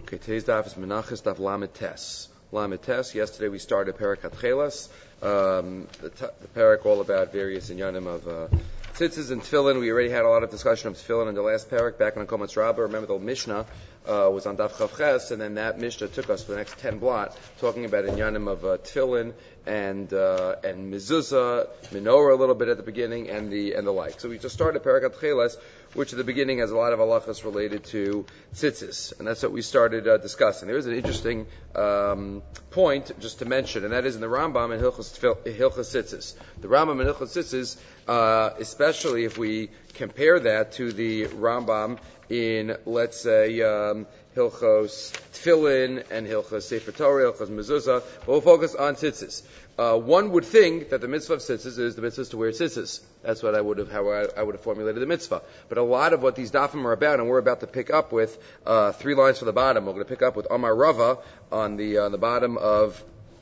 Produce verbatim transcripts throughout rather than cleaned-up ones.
Okay, today's daf is Menachos daf Lamed Tes. Lamed Tes. Yesterday we started Perek Hatchelas, um, the, t- the Perek all about various inyanim of uh, tzitzis and tefillin. We already had a lot of discussion of tefillin in the last Perek back on Komatz Rabbah. Remember the Mishnah uh, was on Daf Chav Ches, and then that Mishnah took us for the next ten blot, talking about inyanim of uh, tefillin and uh, and mezuzah, menorah a little bit at the beginning, and the and the like. So we just started Perek Hatchelas, which at the beginning has a lot of halachas related to tzitzis, and that's what we started uh, discussing. There is an interesting um, point just to mention, and that is in the Rambam in Hilchos Tzitzis. The Rambam in Hilchos Tzitzis, uh, especially if we compare that to the Rambam in, let's say, um, Hilchos Tefillin and Hilchos Sefer Torah, Hilchos Mezuzah, but we'll focus on tzitzis. Uh, one would think that the mitzvah of tzitzis is the mitzvah to wear tzitzis. That's what I would have, how I, I would have formulated the mitzvah. But a lot of what these dafim are about, and we're about to pick up with uh, three lines from the bottom. We're going to pick up with Amar Rava on the on the bottom of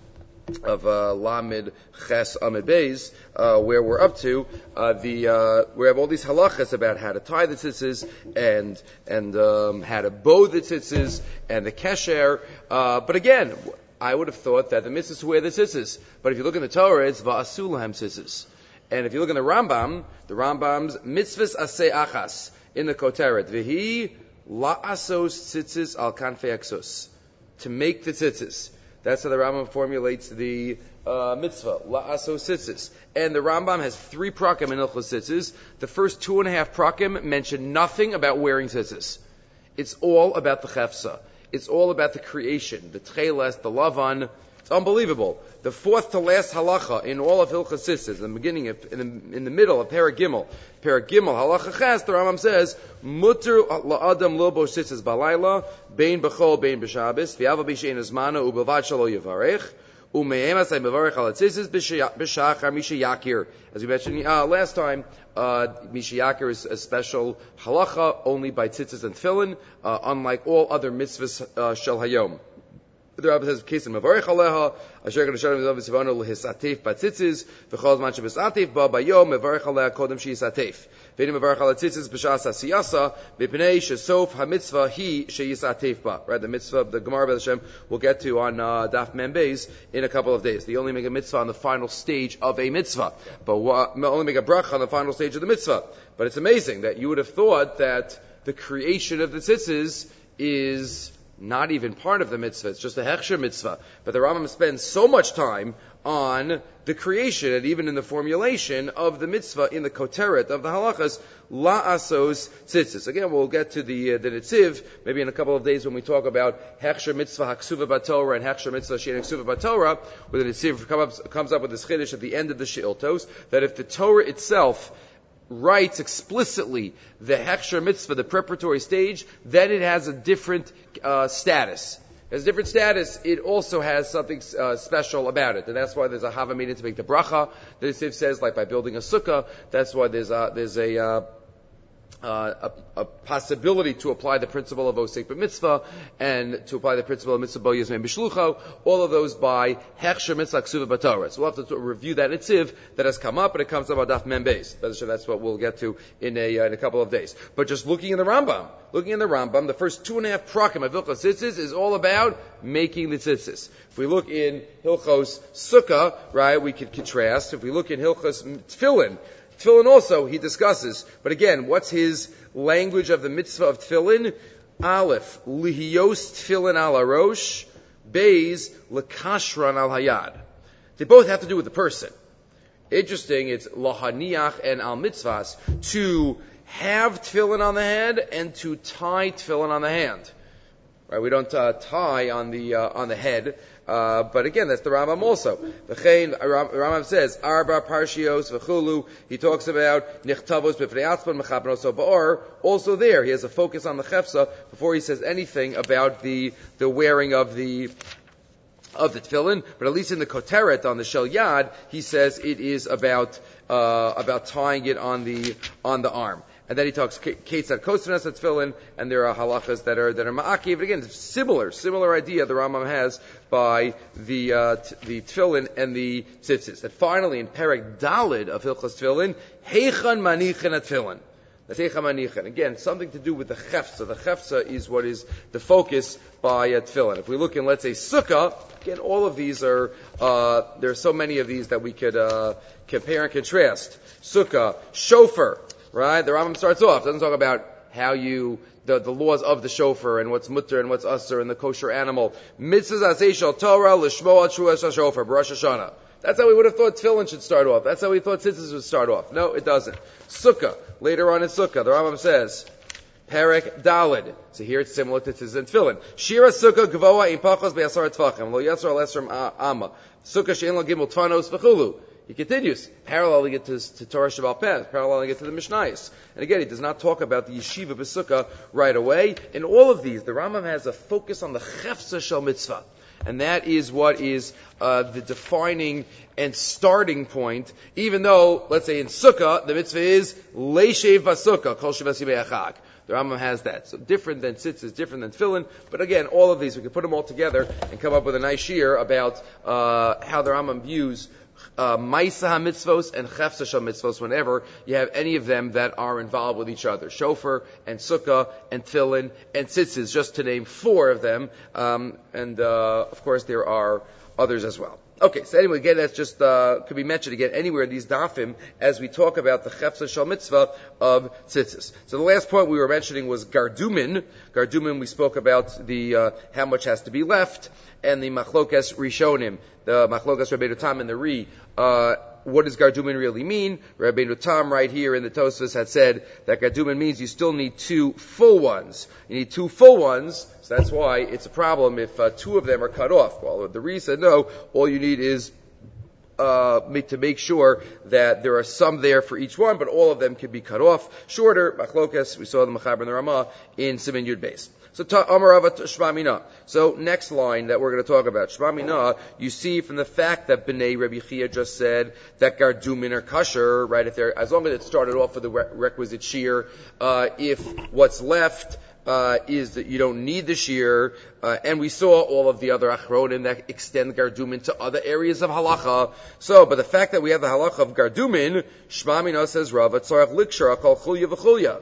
of uh, Lamed Ches Amid Beis, uh, where we're up to uh, the uh, we have all these halachas about how to tie the tzitzis and and um, how to bow the tzitzis and the kesher. Uh, but again, I would have thought that the mitzvah is to wear the tzitzis. But if you look in the Torah, it's va'asu lahem tzitzis. And if you look in the Rambam, the Rambam's mitzvahs aseh achas in the Koteret, v'hi la'asos tzitzis al kanfei aksos, to make the tzitzis. That's how the Rambam formulates the uh, mitzvah, la'asos tzitzis. And the Rambam has three prakim in Hilchos Tzitzis. The first two and a half prakim mention nothing about wearing tzitzis. It's all about the chefsa. It's all about the creation, the tcheles, the lavan. It's unbelievable. The fourth to last halacha in all of Hilchos Tzitzis, in the beginning, of, in, the, in the middle of Perek Gimel, Perek Gimel halacha ches, the Rambam says, "Muter la'adam lo bo tzitzis balayla, bein b'chol bein b'shabes, v'yava b'shein azmana u'belvad shalo yivarech, u'me'em asay mevarech al tzitzis b'shachar misha yakir." As we mentioned uh, last time, uh, misha yakir is a special halacha only by tzitzis and tefillin, uh, unlike all other mitzvahs uh, shel hayom. The Rabbi says, "Case in Mavarech Aleha, Asher Gadasharim Zav Sivano Lehisatef Batzitzis, V'chol Zman Shebesatif Ba Bayom Mavarech Aleha Kodem Sheisatef. V'edim Mavarech Aleha Tzitzis B'Shas Asiyasa, B'Pnei Shesof HaMitzvah Hi Sheisatef Ba." Right, the mitzvah of the Gemara B'El Hashem we'll get to on uh, Daf Mem Beis in a couple of days. They only make a mitzvah on the final stage of a mitzvah, but uh, only make a bracha on the final stage of the mitzvah. But it's amazing that you would have thought that the creation of the tzitzis is not even part of the mitzvah. It's just a hechsher mitzvah. But the Rambam spends so much time on the creation and even in the formulation of the mitzvah in the koteret of the halachas, la'asos tzitzis. Again, we'll get to the uh, the Netziv maybe in a couple of days when we talk about hechsher mitzvah haksuva b'Torah and hechsher mitzvah she'en haksuva b'Torah, where the Netziv come up, comes up with this chiddush at the end of the she'iltos, that if the Torah itself writes explicitly the hechsher mitzvah, the preparatory stage, then it has a different uh, status. It has a different status. It also has something uh, special about it, and that's why there's a havamina to make the bracha. The Siv says, like by building a sukkah. That's why there's a there's a uh, Uh, a, a possibility to apply the principle of osek b'mitzvah and to apply the principle of mitzvah bo yizmei b'shlucho, all of those by hechsher mitzvah ksuva b'torah. So we'll have to review that netziv that has come up, and it comes up on Daf Mem Beis. That's what we'll get to in a uh, in a couple of days. But just looking in the Rambam, looking in the Rambam, the first two and a half prakim of Hilchos Tzitzis is all about making the tzitzis. If we look in Hilchos Sukkah, right, we could contrast. If we look in Hilchos Tefillin, Tefillin also, he discusses. But again, what's his language of the mitzvah of Tefillin? Aleph, lihiyos Tefillin al harosh, Beis, lekashran al hayad. They both have to do with the person. Interesting, it's lahaniach and al mitzvahs, to have Tefillin on the head and to tie Tefillin on the hand. Right, we don't uh, tie on the uh, on the head. Uh, but again, that's the Rambam also. The Rambam says, Arba Parshios v'chulu. He talks about Nichtavos b'fnei atzman mechabnos ba'or. Also there, he has a focus on the chefsa before he says anything about the the wearing of the of the tefillin. But at least in the koteret on the shel yad, he says it is about uh, about tying it on the on the arm. And then he talks Ketzad Kosanas at Tefillin, and there are halachas that are that are ma'aki. But again, it's similar, similar idea the Rambam has by the uh, t- the Tefillin and the tzitzis. That finally in Perek Dalid of Hilchos Tefillin, Heichan Manichin at Tefillin. Again, something to do with the chefza. The chefza is what is the focus by uh, tefillin. If we look in, let's say, sukkah, again, all of these are, uh, there are so many of these that we could uh, compare and contrast. Sukkah, shofar, right? The Rambam starts off, doesn't talk about how you, the, the laws of the shofar and what's mutter and what's usher and the kosher animal. Mitzvahs aseh shel Torah l'shmoa t'shuas shofar, b'Rosh Hashanah. That's how we would have thought tefillin should start off. That's how we thought tzitzis would start off. No, it doesn't. Sukkah. Later on in Sukkah, the Rambam says, Perek Dalid. So here it's similar to tzitzis and tefillin. Shira Sukkah gvoa in pachos be'asar tvachim. Lo yasar lesram amma. Sukkah she'en lo gimel tvanos v'chulu. He continues, paralleling it to, to Torah Shabbat Peh, paralleling it to the Mishnayos. And again, he does not talk about the yeshiva b'sukkah right away. In all of these, the Rambam has a focus on the chefza shel mitzvah. And that is what is uh, the defining and starting point, even though, let's say in Sukkah, the mitzvah is leishev b'sukkah, kol shivas yimei achag. The Rambam has that. So different than tzitzis, different than tefillin. But again, all of these, we can put them all together and come up with a nice shir about uh, how the Rambam views Uh, Maisa ha-mitzvos and Chefsa shel-mitzvos, whenever you have any of them that are involved with each other. Shofar and Sukkah and Tefillin and Tzitzis, just to name four of them. Um, and, uh, of course, there are others as well. Okay, so anyway, again, that's just, uh, could be mentioned again anywhere in these dafim as we talk about the Chefsa shel-mitzvah of Tzitzis. So the last point we were mentioning was Gardumin. Gardumin, we spoke about the, uh, how much has to be left, and the Machlokas Rishonim, the Machlokas Rabbeinu Tam and the Ri, uh, what does Gardumin really mean? Rabbeinu Tam right here in the Tosfos had said that Gardumin means you still need two full ones. You need two full ones, so that's why it's a problem if uh, two of them are cut off. Well, the Ri said no, all you need is uh, make, to make sure that there are some there for each one, but all of them can be cut off. Shorter, Machlokas, we saw the Mechaber and the Ramah in Siman Yud Beis. So, Amarava Shma Mina. So, next line that we're going to talk about, Shma Mina, you see from the fact that Bnei Rabbi Chia just said that Gardumin are kosher, right? If they're, as long as it started off with the re- requisite shear, uh, if what's left, uh, is that you don't need the shear, uh, and we saw all of the other achronim that extend Gardumin to other areas of halacha. So, but the fact that we have the halacha of Gardumin, Shma Mina says Rava, Tzarech Likshar, Kol Chulya V'Chulya.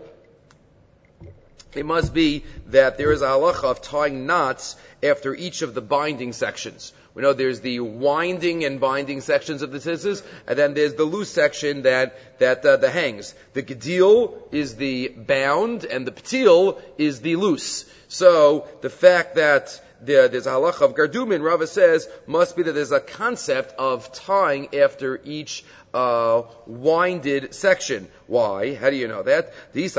It must be that there is a halacha of tying knots after each of the binding sections. We know there's the winding and binding sections of the tzitzis, and then there's the loose section that that uh, the hangs. The gedil is the bound, and the patil is the loose. So the fact that there, there's a halacha of Gardumin, Rava says, must be that there's a concept of tying after each uh, winded section. Why? How do you know that?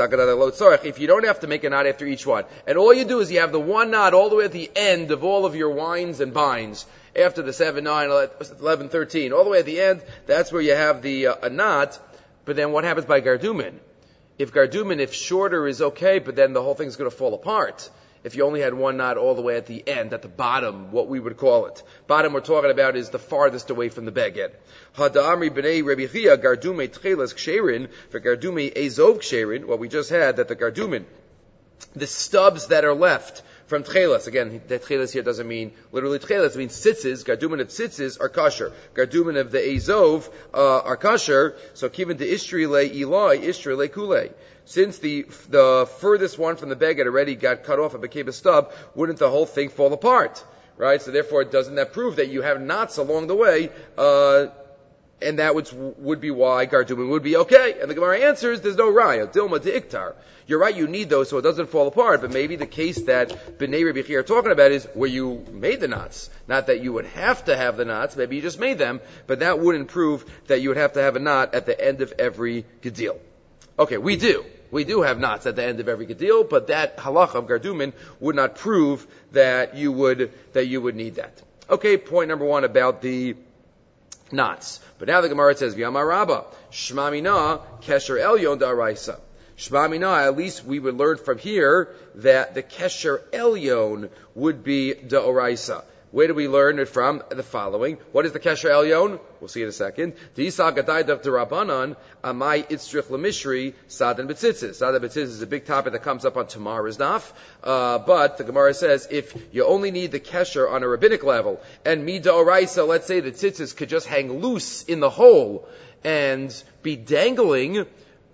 If you don't have to make a knot after each one, and all you do is you have the one knot all the way at the end of all of your winds and binds, after the seven, nine, eleven, thirteen, all the way at the end, that's where you have the uh, a knot. But then what happens by Gardumin? If Gardumin, if shorter is okay, but then the whole thing's going to fall apart. If you only had one knot all the way at the end, at the bottom, what we would call it. Bottom we're talking about is the farthest away from the beged. Hadamri b'nei Rabbi Chia Gardume tchelas ksherin for Gardume ezov ksherin. What we just had, that the Gardumin, the stubs that are left from tchelas. Again, that tchelas here doesn't mean literally tchelas. It means tzitzis. Gardumin of tzitzis are kosher. Gardumin of the ezov uh, are kosher. So kiven to istri le ilai, istri le kulei. Since the the furthest one from the beged already got cut off and became a stub, wouldn't the whole thing fall apart? Right? So therefore, doesn't that prove that you have knots along the way? Uh, and that would, would be why Gardumin would be okay. And the Gemara answers, there's no raya. Dilma de iktar. You're right, you need those so it doesn't fall apart, but maybe the case that Bnei Rabbi Chia are talking about is where you made the knots. Not that you would have to have the knots, maybe you just made them, but that wouldn't prove that you would have to have a knot at the end of every gedil. Okay, we do. We do have knots at the end of every gedil, but that halacha of Gardumin would not prove that you would, that you would need that. Okay, point number one about the knots. But now the Gemara says, V'yamar Rabba, Shma Mina, Kesher Elyon Da'araisa. Shma Mina, at least we would learn from here that the Kesher Elyon would be Da'araisa. Where do we learn it from? The following. What is the Kesher Elyon? We'll see in a second. D'isa gadai dav d'Rabbanan, amai itzrich l'mishri, sadan b'tzitzis. Sadan b'tzitzis is a big topic that comes up on tomorrow's daf. Uh, but the Gemara says, if you only need the Kesher on a rabbinic level, and mida oraisa, let's say the tzitzis could just hang loose in the hole, and be dangling,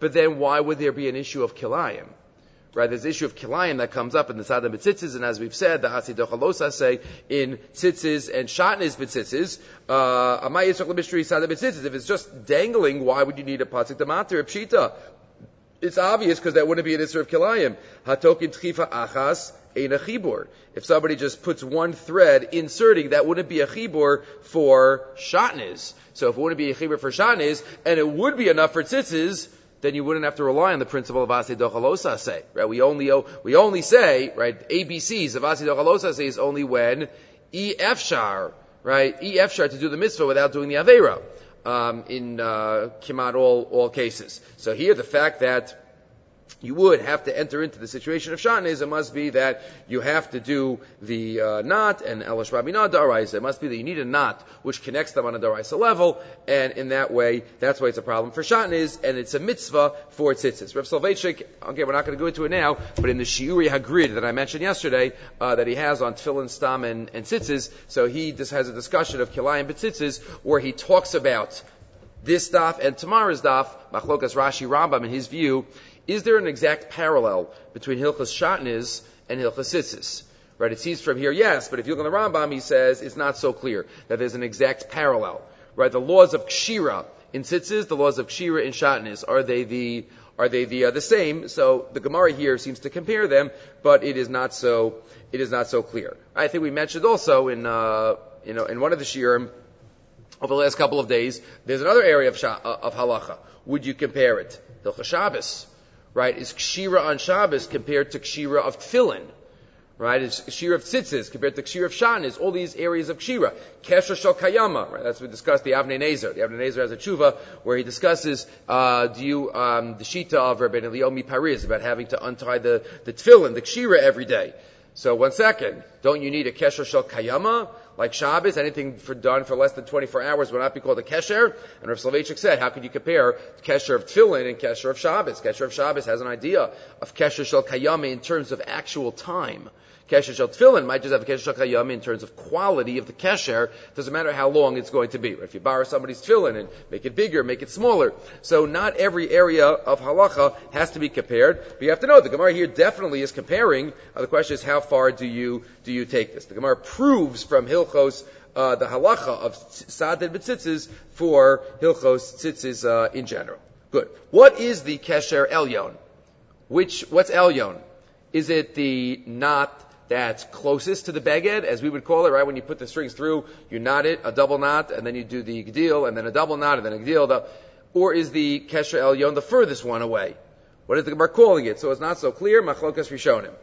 but then why would there be an issue of kilayim? Right, there's the issue of kilayim that comes up in the Sada B'tzitzis, and as we've said, the Hasi Dochalosa say in tzitzis and Shatnez B'tzitzis, uh, Amay Yisrael L'Mishri Sada B'tzitzis. If it's just dangling, why would you need a Pasuk D'Matir, Pshita? It's obvious because that wouldn't be an issue of kilayim. Hatokin Tchifa Achas Ein a Chibur. If somebody just puts one thread inserting, that wouldn't be a Chibur for Shatnez. So if it wouldn't be a Chibur for Shatnez, and it would be enough for tzitzis, then you wouldn't have to rely on the principle of Asi Dochalosa say, right? We only, we only say, right, A B Cs of Asi Dochalosa say is only when E F Shar, right, E F Shar to do the mitzvah without doing the Aveira, um, in, uh, Kimat all, all cases. So here the fact that you would have to enter into the situation of Shatnez, it must be that you have to do the uh, knot and Elish Rabina Daraisa. It must be that you need a knot which connects them on a Daraisa level, and in that way, that's why it's a problem for Shatnez, and it's a mitzvah for tzitzis. Rav Soloveitchik, okay, we're not going to go into it now, but in the Shiuri Hagrid that I mentioned yesterday, uh, that he has on Tefillin, Stam, and, and tzitzis, so he just has a discussion of Kilayim B'tzitzis, where he talks about this daf and tomorrow's daf, Machlokas Rashi Rambam, in his view. Is there an exact parallel between Hilchas Shatnez and Hilchas Tzitzis? Right, it seems from here, yes, but if you look at the Rambam, he says it's not so clear that there's an exact parallel. Right, the laws of Kshira in Tzitzis, the laws of Kshira in Shatnez, are they the are they the uh, the same? So the Gemara here seems to compare them, but it is not so it is not so clear. I think we mentioned also in uh, you know in one of the shiurim over the last couple of days, there's another area of Sha- uh, of halacha. Would you compare it? Hilchas Shabbos. Right, is Kshira on Shabbos compared to Kshira of Tefillin? Right, is Kshira of Tzitzis compared to Kshira of Shatnez? All these areas of Kshira. Kesher Shel Kayama, right, that's what we discussed, the Avnei Nezer. The Avnei Nezer has a tshuva where he discusses, uh, do you, um, the Shita of Rabbeinu Eliyahu Mipariz about having to untie the, the Tefillin, the Kshira every day. So one second, don't you need a Kesher Shel Kayama? Like Shabbos, anything for, done for less than twenty-four hours would not be called a kesher. And Rav Soloveitchik said, how could you compare kesher of Tefillin and kesher of Shabbos? Kesher of Shabbos has an idea of kesher shel kayame in terms of actual time. Kesher shel Tefillin might just have a kesher shel kayame in terms of quality of the kesher. Doesn't matter how long it's going to be. If you borrow somebody's Tefillin and make it bigger, make it smaller. So not every area of halacha has to be compared. But you have to know, the Gemara here definitely is comparing. Uh, the question is, how far do you do you take this? The Gemara proves from Hilchos uh, the halacha of Sadeh B'tzitzis for Hilchos Tzitzis uh, in general. Good. What is the Kesher Elyon? Which, what's Elyon? Is it the knot that's closest to the beged, as we would call it, right? When you put the strings through, you knot it, a double knot, and then you do the gdil, and then a double knot, and then a gdil. The, or is the Kesher Elyon the furthest one away? What is the Gemara calling it? So it's not so clear. Machlokas Rishonim.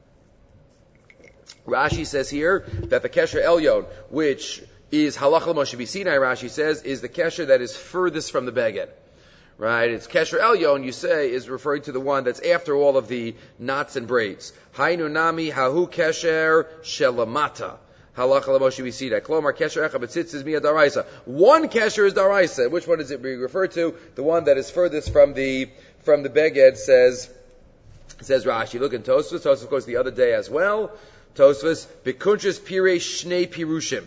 Rashi says here that the Kesher Elyon, which is Halach L'Moshe B'Sinai, Rashi says, is the Kesher that is furthest from the beged. Right? It's Kesher Elyon, you say, is referring to the one that's after all of the knots and braids. Hainu Nami Hahu Kesher Shelamata. Halacha L'Moshe B'Sinai. Klomar Kesher Echa B'Tzitzis Miya Daraisa. One Kesher is Daraisa. Which one is it being referred to? The one that is furthest from the from the beged, says says Rashi. Look in Tosfos. Tosfos, of course, the other day as well. Tosfos, Bekunchas Pirei Shnei Pirushim.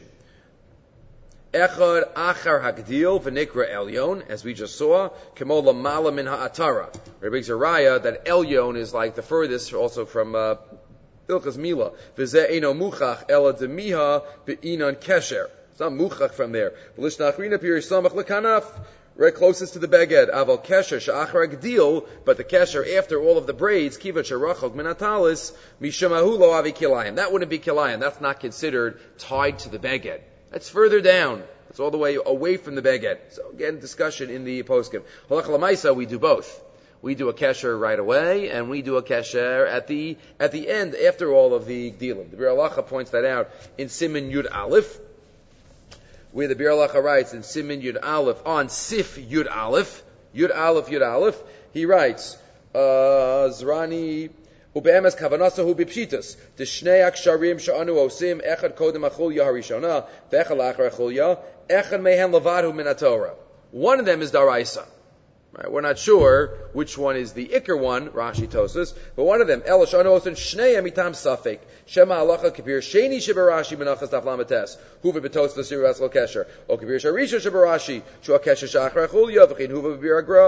Echad Achar Hagdil V'Nikra Elyon, as we just saw, Kemo Lamala Min Ha'atara. It brings a raya that Elyon is like the furthest, also from uh, Ilchas Mila. V'Zeh Eino Muchach Ela Demiha Be'inan Kesher. It's not Muchach from there. V'Lishnachrina Pirei Samach L'Kanaf. Right closest to the beged, aval kesher she'achar hagdil, but the kesher after all of the braids, kiva sherachok minatalis, mishamahu lo avi kilayim. That wouldn't be kilayim. That's not considered tied to the beged. That's further down. That's all the way away from the beged. So again, discussion in the poskim. Halach l'maisa, we do both. We do a kesher right away, and we do a kesher at the at the end after all of the gdilim. The Bir Halacha points that out in Siman Yud Aleph, where the Bir Halacha writes in Siman Yud Aleph, on Sif Yud Aleph, Yud Aleph, Yud Aleph, he writes, uh, Zrani, Ube'emes kavanasahu b'pshitas, Tishnei aksharim sha'anu osim, echad kodem achulya harishona, ve'echad lachar achulya, echad mehen levadhu min haTorah. One of them is Daraisa. Right, we're not sure which one is the Iker one, Rashi Tosfos, but one of them, El Shano Osin Shnei Amitam Safek, Shema Halacha Kabir Sheni Shibarashi Menachas Daf Lamates, Huva Betosfos Siras Lo Kesher, O Kabir Sharisha Shibarashi, Shua Kesher Shachar Chulya, V'chein Huva B'Bir Agra,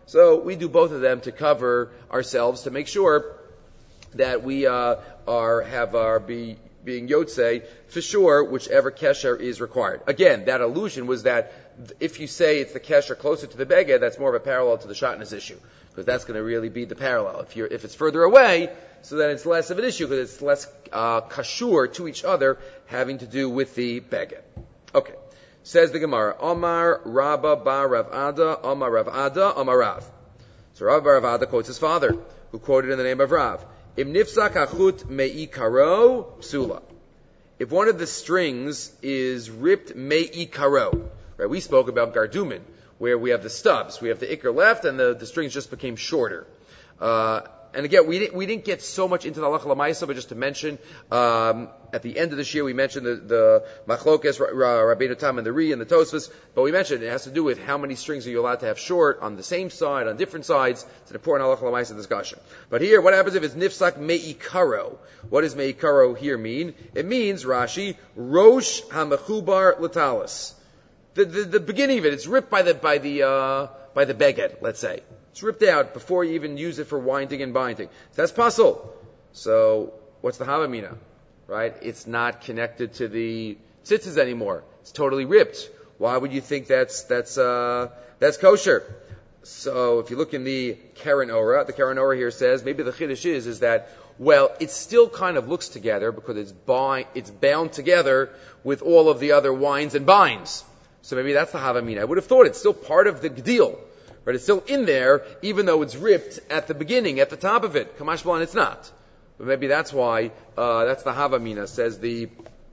So we do both of them to cover ourselves, to make sure that we uh, are have our be being Yotzei for sure, whichever kesher is required. Again, that illusion was that if you say it's the kesher closer to the beged, that's more of a parallel to the shatnez issue, because that's going to really be the parallel. If you're if it's further away, so then it's less of an issue because it's less uh, kashur to each other, having to do with the beged. Okay, says the Gemara, Omar Rabba Bar Rav Ada, Omar Rav Ada, Omar Rav. So Rav Bar Rav Ada quotes his father, who quoted in the name of Rav. Im nifsak achut me'ikaro psula. If one of the strings is ripped me'ikaro, right? We spoke about gardumin, where we have the stubs, we have the ikar left, and the, the strings just became shorter. Uh, and again, we didn't we didn't get so much into the halacha l'maisa, but just to mention, um, at the end of this year, we mentioned the, the machlokes, Rabbeinu Tam and the Ri and the Tosfos, but we mentioned it has to do with how many strings are you allowed to have short on the same side, on different sides. It's an important halacha l'maisa discussion. But here, what happens if it's nifsak me'ikaro? What does me'ikaro here mean? It means, Rashi, rosh ha'mechubar l'talis. The, the the beginning of it, it's ripped by the by the uh, by the beged, let's say. It's ripped out before you even use it for winding and binding. So that's puzzle. So what's the havamina? Right? It's not connected to the tzitzis anymore. It's totally ripped. Why would you think that's that's uh, that's kosher? So if you look in the Karen Ora, the Karen Ora here says maybe the chiddush is is that well, it still kind of looks together because it's bind, it's bound together with all of the other winds and binds. So maybe that's the havamina. I would have thought it's still part of the deal. Right? It's still in there, even though it's ripped at the beginning, at the top of it. Kamash B'lan, it's not. But maybe that's why, uh, that's the havamina, says the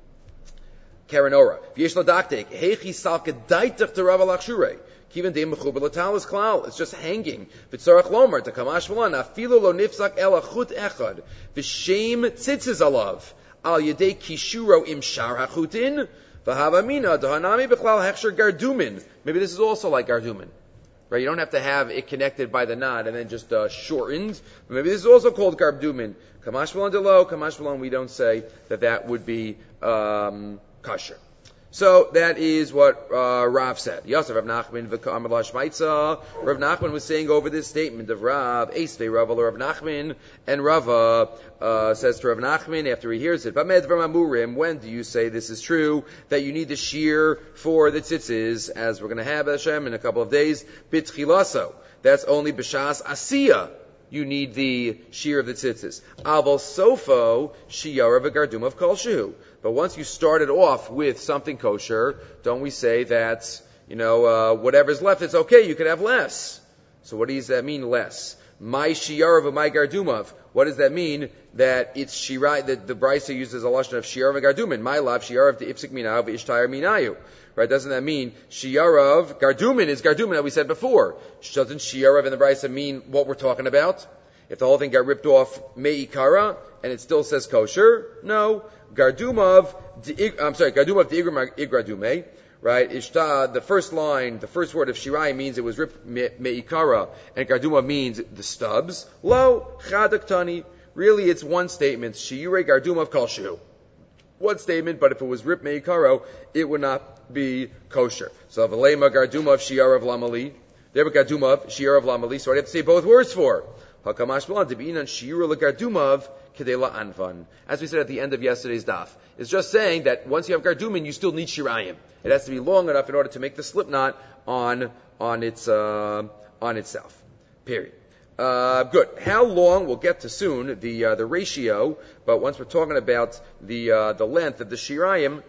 Karen Ora. V'yesh l'daktek, heichi salke daitach to Rav Alachshure. Kiven de mechuber l'talis klal. It's just hanging. V'tzarach lomer, to Kamash B'lan, afilu lo nifsak el achut echad. V'shem tzitzis alav. Al yedei kishuro im shar hachutin. V'havamina, dahanami b'chlal hechsher gardumin. Maybe this is also like gardumin. Right, you don't have to have it connected by the knot and then just uh, shortened. But maybe this is also called gardumin. Kamash v'lan delo, kamash v'lan, we don't say that that would be um, kosher. So that is what uh, Rav said. Yosef Rav Nachman v'ka'amar l'shmaitza. Rav Nachman was saying over this statement of Rav, Eisvei Rav Rav Nachman, and Rava uh, says to Rav Nachman after he hears it, Bamed v'mamurim, when do you say this is true, that you need the shear for the tzitzis, as we're going to have Hashem in a couple of days, bitchilaso. That's only b'shas asiya. You need the shear of the tzitzis. Aval sofo shiyara v'gardum of kol shehu. But once you started off with something kosher, don't we say that, you know, uh, whatever's left, it's okay, you could have less. So what does that mean, less? My shiyara v'may gardumav. What does that mean? That it's shirai, that the Brisa uses a lashon of shiyara v'gardumin. My love, shiyara v'ifsik minayu v'ishtayar minayu. Right? Doesn't that mean shiyarav, gardumin is gardumin that we said before. Doesn't shiyarav in the Brisa mean what we're talking about? If the whole thing got ripped off me'ikara, and it still says kosher, no. Gardumav, I'm sorry, gardumav igradume, right? Ishta, the first line, the first word of shirai means it was ripped me'ikara, and gardumav means the stubs. Lo, chadaktani. Really, it's one statement. Shiyure gardumav kol shehu. One statement, but if it was ripped me'ikaro, it would not be kosher. So, v'leima gardumav shiyarav lamali. There, gardumav shiyarav lamali. So I have to say both words for. Hakamash b'lan debinan shiyur legardumav kedela anvan. As we said at the end of yesterday's daf, it's just saying that once you have gardumin, you still need shirayim. It has to be long enough in order to make the slip knot on on its uh, on itself. Period. Uh, good. How long? We'll get to soon the uh, the ratio. But once we're talking about the uh, the length of the shirayim,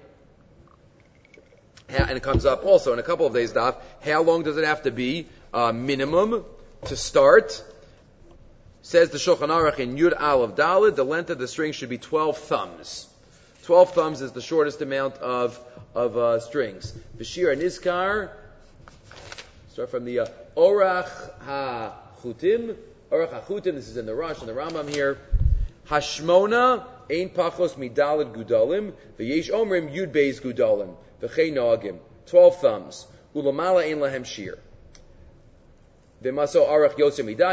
and it comes up also in a couple of days daf. How long does it have to be? Uh, minimum to start. Says the Shulchan Aruch in Yud Aleph Daled, the length of the string should be twelve thumbs. Twelve thumbs is the shortest amount of of uh, strings. B'shir Nizkar. Start from the uh, Orach HaChutim. Orach HaChutim. This is in the Rosh and the Rambam here. Hashmona ein pachos midaled gudalim. V'yesh omrim Yud Beis gudalim. V'chei noagim. Twelve thumbs. Ulamala ein lahem shir. Right, you're allowed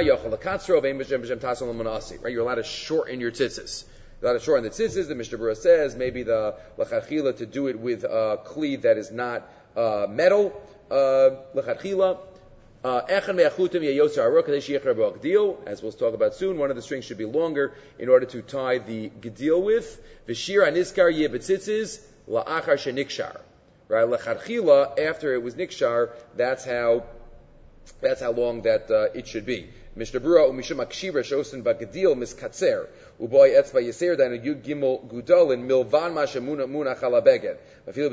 to shorten your tzitzis. You're allowed to shorten the tzitzis. The Mishnah Berurah says maybe the lachatchila to do it with a uh, kli that is not uh, metal. Uh, lachatchila. Uh, as we'll talk about soon, one of the strings should be longer in order to tie the gedil with. V'shir aniskar yibetzitzis la'achar shenikshar. Right, lecharchila, after it was nikshar, that's how that's how long that uh, it should be. Mishnah Berurah umishum akshira shosen bagedil miskatzer uboy etzba yaser dan yud gimel gudalin milvan mashamuna munach ala beged. Okay,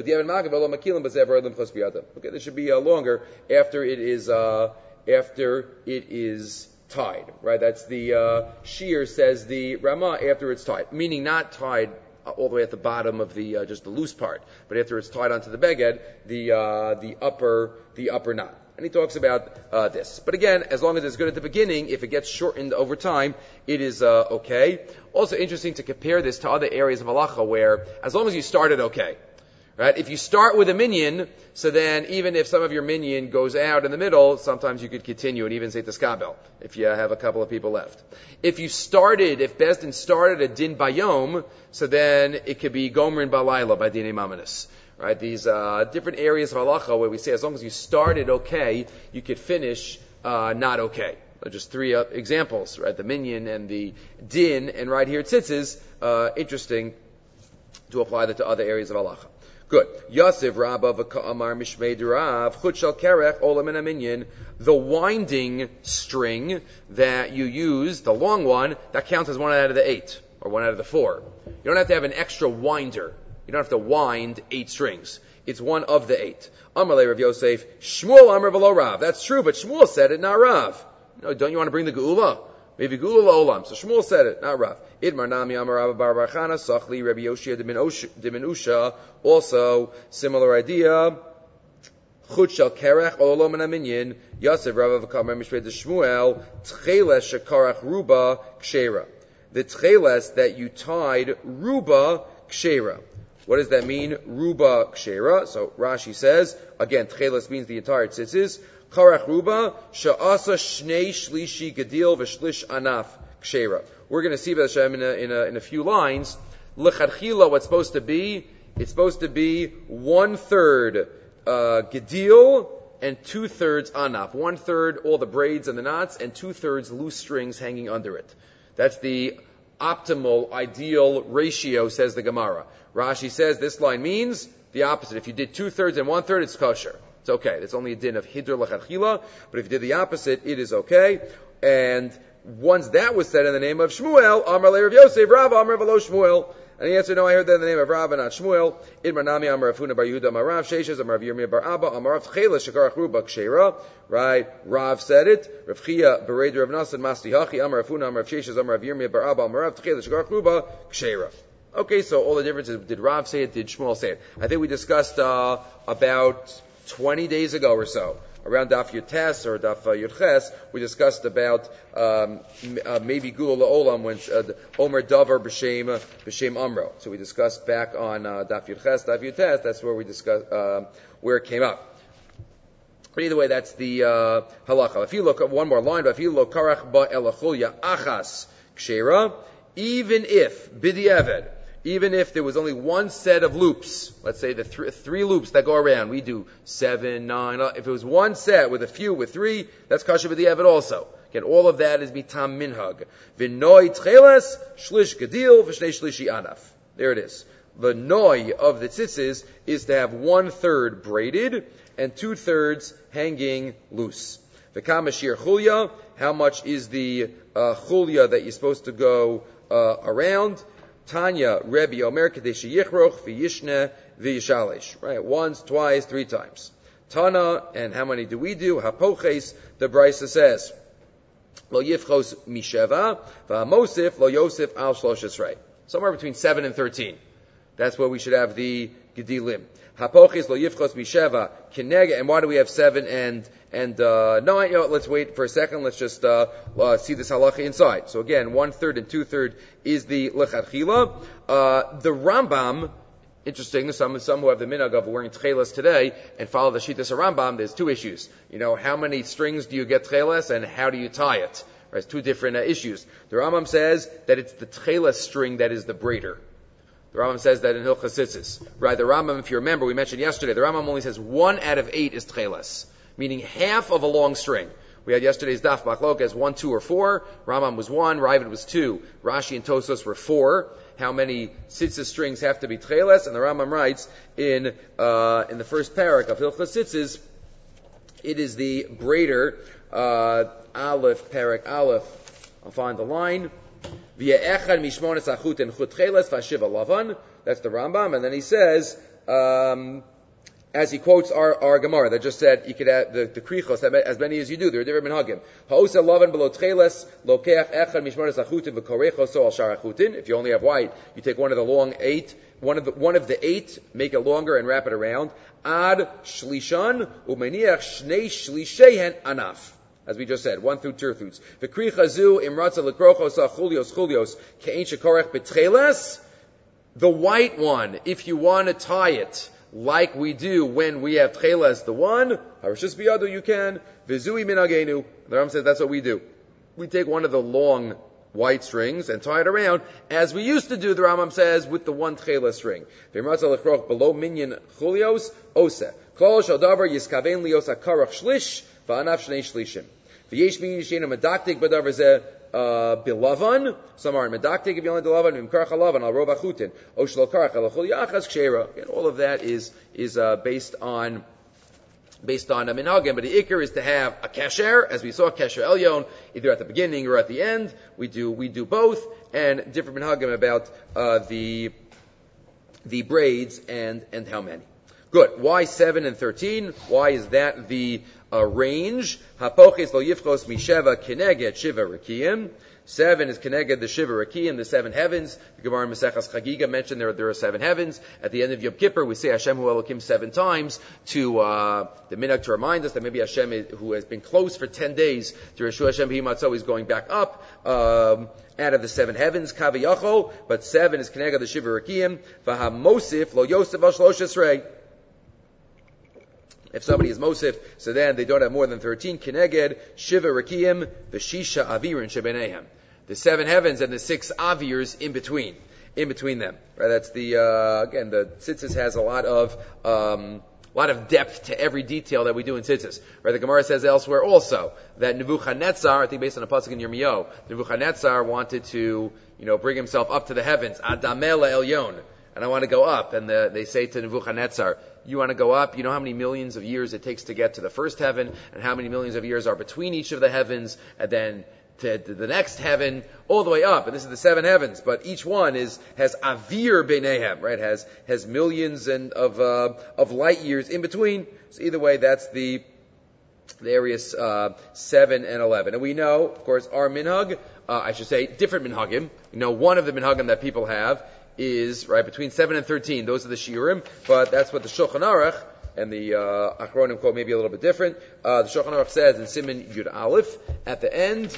this should be uh, longer after it is uh, after it is tied. Right, that's the uh, shear says the Rama after it's tied, meaning not tied all the way at the bottom of the uh, just the loose part, but after it's tied onto the beged, the uh, the upper the upper knot. And he talks about uh, this. But again, as long as it's good at the beginning, if it gets shortened over time, it is uh, okay. Also interesting to compare this to other areas of halacha where, as long as you started okay, right? If you start with a minyan, so then even if some of your minyan goes out in the middle, sometimes you could continue and even say teskabel if you have a couple of people left. If you started, if Bezdin started a din bayom, so then it could be gomrin balayla by dinei mamanis. Right, these uh, different areas of halacha where we say as long as you started okay, you could finish uh, not okay. Just three uh, examples, right? The minyan and the din, and right here tzitzis. Uh, interesting to apply that to other areas of halacha. Good. Yosef Rabba v'ka'amar mishmei derav chut shel kerech olam and minyan. The winding string that you use, the long one, that counts as one out of the eight or one out of the four. You don't have to have an extra winder. You don't have to wind eight strings. It's one of the eight. Amar le Rav Yosef, Shmuel Amar v'lo Rav. That's true, but Shmuel said it, not Rav. No, don't you want to bring the Geula? Maybe Geula l'olam. So Shmuel said it, not Rav. Idmar nami Amar Rav bar Barchana, Sachli, Rabbi Yoshia de Minusha. Also, similar idea. Chut shel kerech olom and aminyin. Yosef Rav v'kamar mishpei de Shmuel. Tcheles shekarach ruba kshera. The tcheles that you tied ruba kshera. What does that mean? Ruba kshera. So Rashi says, again, tcheles means the entire tzitzis. Karach ruba, sha'asa shnei shlishi gedil v'shlish anaf kshera. We're going to see that in a, in a, in a few lines. L'chadchila, what's supposed to be? It's supposed to be one third uh, gedil and two thirds anaf. One third all the braids and the knots, and two thirds loose strings hanging under it. That's the optimal, ideal ratio, says the Gemara. Rashi says this line means the opposite. If you did two-thirds and one-third, it's kosher. It's okay. It's only a din of hidr l'chadchila, but if you did the opposite, it is okay. And once that was said in the name of Shmuel, Amar le Rav Yosef, Rav Amar v'lo Shmuel. And he answered, no, I heard that in the name of Rav and not Shmuel. Idmar nami Amar Afuna bar Yehuda Amar Rav Sheshes Amar Rav Yirmiyah bar Abba Amar Rav Tcheles shekarach ruba kshera. Right? Rav said it. Rav Chia bereid Rav Nasan Masti Hachi Amar Afuna Amar Rav Sheshes Amar Rav Yirmiyah bar Abba Amar Rav Tcheles shekarach ruba kshera. Okay, so all the differences. Did Rav say it? Did Shmuel say it? I think we discussed uh, about twenty days ago or so, around Daf Yutes or Daf uh, Yudches, we discussed about um, uh, maybe Gula La'olam when uh, Omer Davar b'Shem uh, b'Shem Amro. So we discussed back on uh, Daf Yudches, Daf Yutes. That's where we discussed uh, where it came up. But either way, that's the uh, halacha. If you look at one more line, if you look karach ba elachulya achas kshera, even if b'di'eved, even if there was only one set of loops, let's say the th- three loops that go around, we do seven, nine, if it was one set with a few, with three, that's kasher b'di'eved also. Again, all of that is mitam minhag. V'noi tcheles, shlish gedil, v'shnei shlishi anaf. There it is. The noi of the tzitzis is to have one third braided and two thirds hanging loose. V'kama shir chulya, how much is the uh, chulya that you're supposed to go uh, around? Tanya, Rebbe, Omer, Kadesh Yichroch, V'yishne, V'yishalish. Right? Once, twice, three times. Tana, and how many do we do? Hapoches, the Brisa says, Lo Yifchos Misheva, V'amosif, Lo Yosef, Al Shlosh Esrei. Somewhere between seven and thirteen. That's where we should have the Gedilim. Hapoches, Lo Yifchos Misheva, Kinega, and why do we have seven and And uh, no, you know, let's wait for a second. Let's just uh, uh, see this halacha inside. So again, one third and two third is the lechatchila. Uh, the Rambam, interesting. Some some who have the minhag of wearing tcheles today and follow the shittas of Rambam. There's two issues. You know, how many strings do you get tcheles, and how do you tie it? Right, it's two different uh, issues. The Rambam says that it's the tcheles string that is the braider. The Rambam says that in Hilchos Tzitzis. Right, the Rambam, if you remember, we mentioned yesterday, the Rambam only says one out of eight is tcheles. meaning half of a long string. We had yesterday's daf machlok as one, two, or four. Rambam was one, Ravid was two. Rashi and Tosos were four. How many tzitzis strings have to be tcheles? And the Rambam writes in uh, in the first parak of Hilchos Tzitzis, it is the breder uh, Aleph parak Aleph. I'll find the line. Via echad mishmones achut and chut tcheles vashiva lavan. That's the Rambam, and then he says. Um, As he quotes our, our Gemara that just said you could add the, the krichos as many as you do. There are different minhagim. Ha'osa lavan below tcheles lokeach echad mishmaras achutin v'korecho so al shar achutin. If you only have white, you take one of the long eight, one of the one of the eight, make it longer and wrap it around. Ad shlishan umeniach shnei shlishehen anaf. As we just said, one through two thirds. V'kricha zu imratza lekrochos achulios chulios ke'en shekorech betcheles. The white one, if you want to tie it. Like we do when we have tcheles, the one, harashus biyadu, you can, vizui minagenu. The Ram says that's what we do. We take one of the long white strings and tie it around, as we used to do, the Rambam says, with the one tcheles string. V'imratzah lechroch below minyan chulios, ose. Kol shadavar yiskaven lios akarach shlish, va'anaf shnei shlishim. V'yesh min yishena medaktik badavar zeh, Uh, bilavan, some are in medaktik if you only do lavan, v'imkarach alavan al rov achutin, o shlo karach al achul yachas kshera. And all of that is is uh, based on based on a minhagim, but the ikar is to have a kasher, as we saw kasher elyon, either at the beginning or at the end. We do we do both, and different minhagim about uh, the the braids and and how many. Good. Why seven and thirteen? Why is that the uh, range? Hapoches lo yifchos misheva keneged shiva rakiyim. Seven is keneged the shiva rakiyim, the seven heavens. The Gemara in Maseches Chagiga mentioned there there are seven heavens. At the end of Yom Kippur, we say Hashem Hu Elokim seven times to uh, the minhag to remind us that maybe Hashem, is, who has been closed for ten days to Yeshua Hashem B'Himatzo, is going back up. Um, out of the seven heavens, Kaviyachol, but seven is keneged the shiva rakiyim. V'hamosif lo yosef al shlosh esrei. If somebody is Mosif, so then they don't have more than thirteen. Keneged, Shiva Rakiyim, Veshisha Avirin Shebenehem. The seven heavens and the six Avirs in between. In between them. Right? That's the, uh, again, the Tzitzis has a lot of, um, a lot of depth to every detail that we do in Tzitzis. Right? The Gemara says elsewhere also that Nebuchadnezzar, I think based on a pasuk in Yirmiyahu, Nebuchadnezzar wanted to, you know, bring himself up to the heavens. Adameh Elyon. And I want to go up. And the, they say to Nebuchadnezzar, you want to go up? You know how many millions of years it takes to get to the first heaven, and how many millions of years are between each of the heavens, and then to, to the next heaven, all the way up. And this is the seven heavens, but each one is has avir beinehem, right? Has has millions and of uh, of light years in between. So either way, that's the the areas uh, seven and eleven. And we know, of course, our minhag, uh, I should say, different minhagim. You know, one of the minhagim that people have is, right, between seven and thirteen. Those are the shiurim, but that's what the Shulchan Aruch and the uh, Achronim quote may be a little bit different. Uh, the Shulchan Aruch says in Siman Yud Aleph, at the end,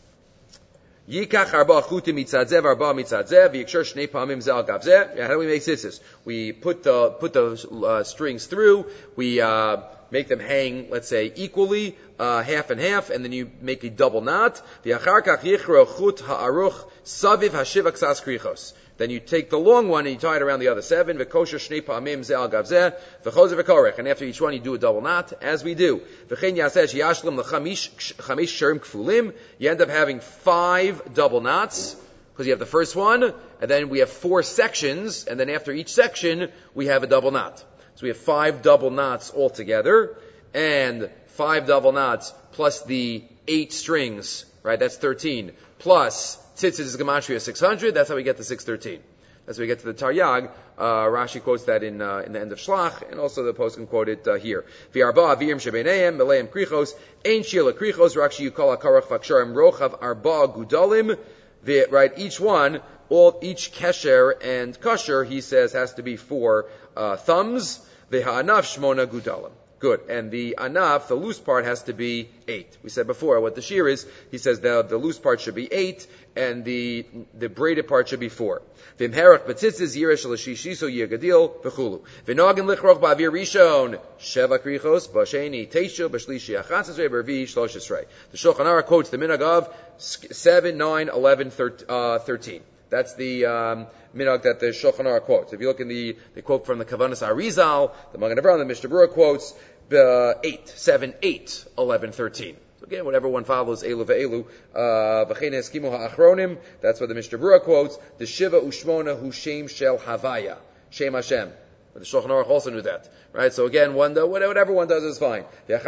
Yikach arba chutim mitzadzev arba mitzadzev v'yikshor shnei pamim ze al gav ze. How do we make tzitzis? We put the put those uh, strings through. We uh, make them hang, let's say, equally, uh, half and half, and then you make a double knot. V'achar kach yichro chut ha'aruch saviv hashiva ksas krichos. Then you take the long one and you tie it around the other seven. V'kosher shnei pa'amim ze al gav zeh. V'chozer v'korech. And after each one you do a double knot, as we do. V'chein yasesh yashlim l'chamish chamish sherim kfulim. You end up having five double knots, because you have the first one, and then we have four sections, and then after each section we have a double knot. So we have five double knots altogether, and five double knots plus the eight strings, right? That's thirteen. Plus tzitzis is gematria six hundred. That's how we get to six thirteen. That's how we get to the Taryag. Uh, Rashi quotes that in uh, in the end of Shlach, and also the post can quote it uh, here. V'arba avirim shebeneim meleim krichos ein shila krichos rakshi yukol hakarach v'aksharim rochav arba gudalim. The, right, each one, all each kesher and kosher, he says, has to be four uh, thumbs. V'ha'anaf shmona gudalim. Good. And the anaf, the loose part, has to be eight. We said before what the shear is. He says the, the loose part should be eight, and the the braided part should be four. V'imherach b'tzitzis yiresh l'shishiso yigadil v'chulu. V'nogin lichroch ba'avir rishon sheva krichos b'sheni teisho b'shlishi achatzesrei b'rvi shloshesrei. The Shulchan Aruch quotes the minhag of seven, nine, eleven, thirteen. That's the um, minhag that the Shulchan Aruch quotes. If you look in the, the quote from the Kavanas Arizal, the Magen Avraham, the Mishnah Berurah quotes, uh, eight, seven, eight, eleven, thirteen. So again, whatever one follows, Elu ve'elu, v'chein eskimu ha'achronim, that's what the Mishnah Berurah quotes, the Shiva u'shmona hu shem shel havaya, Shem Hashem. But the Shulchan Aruch also knew that, right? So again, one whatever one does is fine. It's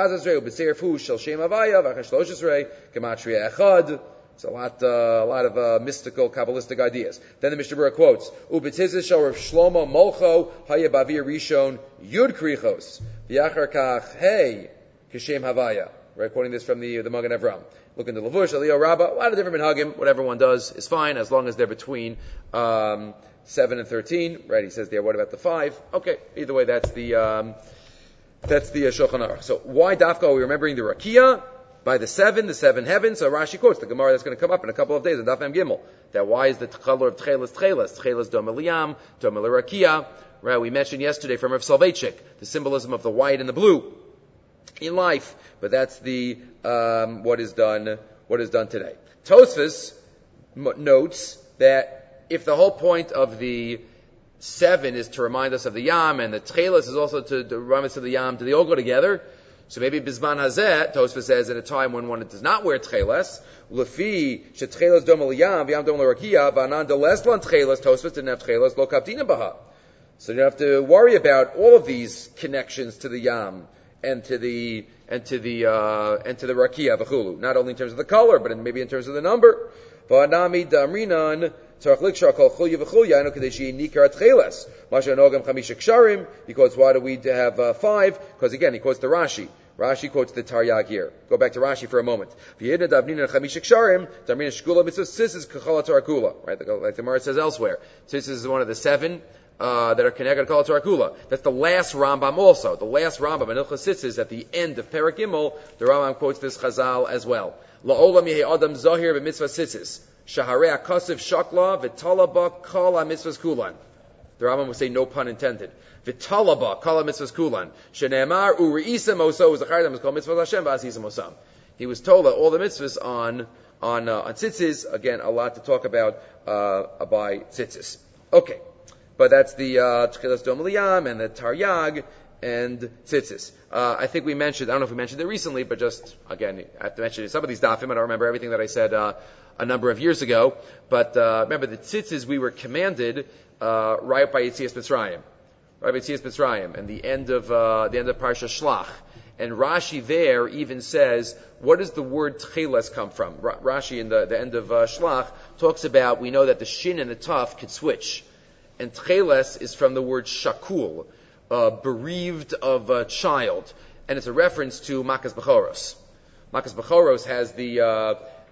a lot, uh, a lot of uh, mystical, kabbalistic ideas. Then the Mishnah Berurah quotes, "Ubetiz shel Rav Shlomo Molcho haya bavir rishon yud krichos v'achar kach hey kishem havaya." Right, quoting this from the the Magen Avraham. Look into Levush, Aliyah Rabbah, a lot of different minhagim. Whatever one does is fine as long as they're between um, seven and thirteen. Right, he says there. What about the five? Okay, either way, that's the um, that's the uh, Shulchan Aruch. So why dafka are we remembering the Rakia? By the seven, the seven heavens. So Rashi quotes the Gemara that's going to come up in a couple of days in Daf Mem Gimel. That why is the color of Tchelas Tchelas? Tchelas Dom Eliyam, Dom Rakia. Right, we mentioned yesterday from Rav Soloveitchik the symbolism of the white and the blue in life, but that's the um, what is done. What is done today? Tosfos m- notes that if the whole point of the seven is to remind us of the Yam, and the Tchelas is also to, to remind us of the Yam, do they all go together? So maybe Bizman Hazeh, Tosfos says, in a time when one does not wear Tchelas, Lefi shetchelas dom l'yam v'yam dom l'rakia v'anan deleslan Tchelas. Tosfos didn't have Tchelas lo kaptina baha. So you don't have to worry about all of these connections to the Yam and to the and to the uh, and to the Rakia v'chulu. Not only in terms of the color, but in, maybe in terms of the number. V'anami damrinan tzarich liksha kol chulya v'chulya anu kadei sheyi nikar tchelas. Masha nogam chamisha ksharim. Because why do we have uh, five? Because again, he quotes the Rashi. Rashi quotes the Taryag here. Go back to Rashi for a moment. V'yedna davnina chamisha ksharim damrina shkula mitzvah sis is kachala tarakula. Right, like the Gemara says elsewhere. Sis is one of the seven. Uh, that are connected to Kol Tarakula. That's the last Rambam also. The last Rambam in Hilchos Tzitzis at the end of Perek Gimel, the Rambam quotes this Chazal as well. La'olam yehi adam zahir b'mitzvah tzitzis. Shaharei ha'kasiv shakla v'talaba kol ha'mitzvahs kulan. The Rambam would say no pun intended. V'talaba kol ha'mitzvahs kulan. Shene'emar u're'isem oso u'zachartam is called mitzvahs Hashem v'asisem osam. He was told that all the mitzvahs on, on, uh, on tzitzis, again, a lot to talk about, uh, by tzitzis. Okay. But that's the Tchelas Dom L'Yam and the Taryag and Tzitzis. Uh, I think we mentioned, I don't know if we mentioned it recently, but just, again, I have to mention some of these dafim. I don't remember everything that I said uh, a number of years ago. But uh, remember, the Tzitzis we were commanded uh, right by Yetzias Mitzrayim. Right by Yetzias Mitzrayim. And the end of, uh, the end of Parsha Shlach. And Rashi there even says, what does the word Tchelas come from? Ra- Rashi in the, the end of uh, Shlach talks about, we know that the Shin and the Taf could switch. And Tcheles is from the word shakul, uh, bereaved of a child. And it's a reference to Makas Bechoros. Makas Bechoros has the, uh,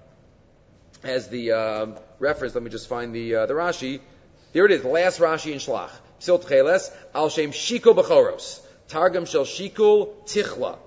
has the, uh, reference. Let me just find the, uh, the Rashi. There it is, the last Rashi in Shlach. Psil Tcheles, al shem shikul Bechoros. Targum shel shikul tichla.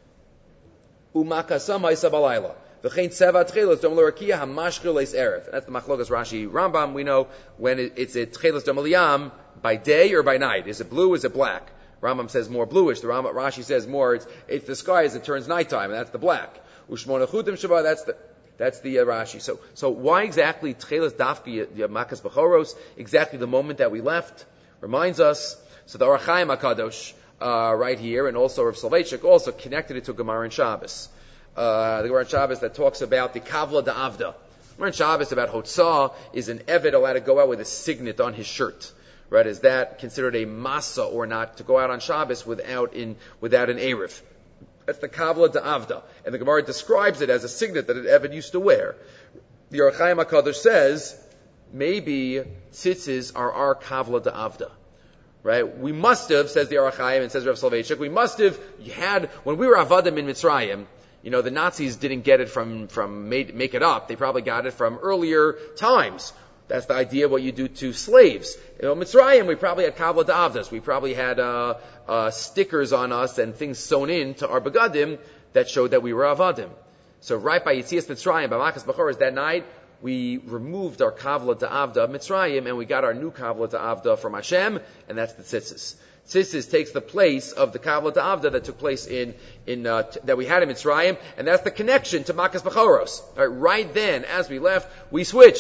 Umakasam ha'isa balayla. V'chein seva tchelas dom l'rakia hamashchil leis erev. That's the machlokas Rashi Rambam. We know when it, it's a tchelas dom l'yam by day or by night. Is it blue? Is it black? Rambam says more bluish. The Rambam, Rashi says more. It's, it's the sky as it turns nighttime, and that's the black. Ushmona chutim shabbat. That's the that's the uh, Rashi. So so why exactly tchelas dafki makas bechoros? Exactly the moment that we left reminds us. So the Orach Chaim Hakadosh uh, right here, and also Rav Soloveitchik also connected it to Gemara and Shabbos. Uh, the Gemara in Shabbos that talks about the Kavla Da'avda. Gemara in Shabbos about Hotzah is an Eved allowed to go out with a signet on his shirt. Right? Is that considered a Masa or not to go out on Shabbos without in without an Erev? That's the Kavla Da'avda. And the Gemara describes it as a signet that an Eved used to wear. The Orach Chaim HaKadosh says, maybe tzitzis are our Kavla Da'avda. Right? We must have, says the Orach Chaim and says Rav Soloveitchik, we must have had, when we were Avadim in Mitzrayim, you know, the Nazis didn't get it from, from made, make it up. They probably got it from earlier times. That's the idea of what you do to slaves. You know, Mitzrayim, we probably had Kavla Da'avdas. We probably had, uh, uh, stickers on us and things sewn in to our begadim that showed that we were Avadim. So right by Yetzias Mitzrayim, by Makas Bechoros, that night, we removed our Kavla Da'avda of Mitzrayim and we got our new Kavla Da'avda from Hashem, and that's the Tzitzis. Tzitzis takes the place of the Kavla Da'avda that took place in, in, uh, t- that we had in Mitzrayim, and that's the connection to Makas Bechoros. Right, right then, as we left, we switched.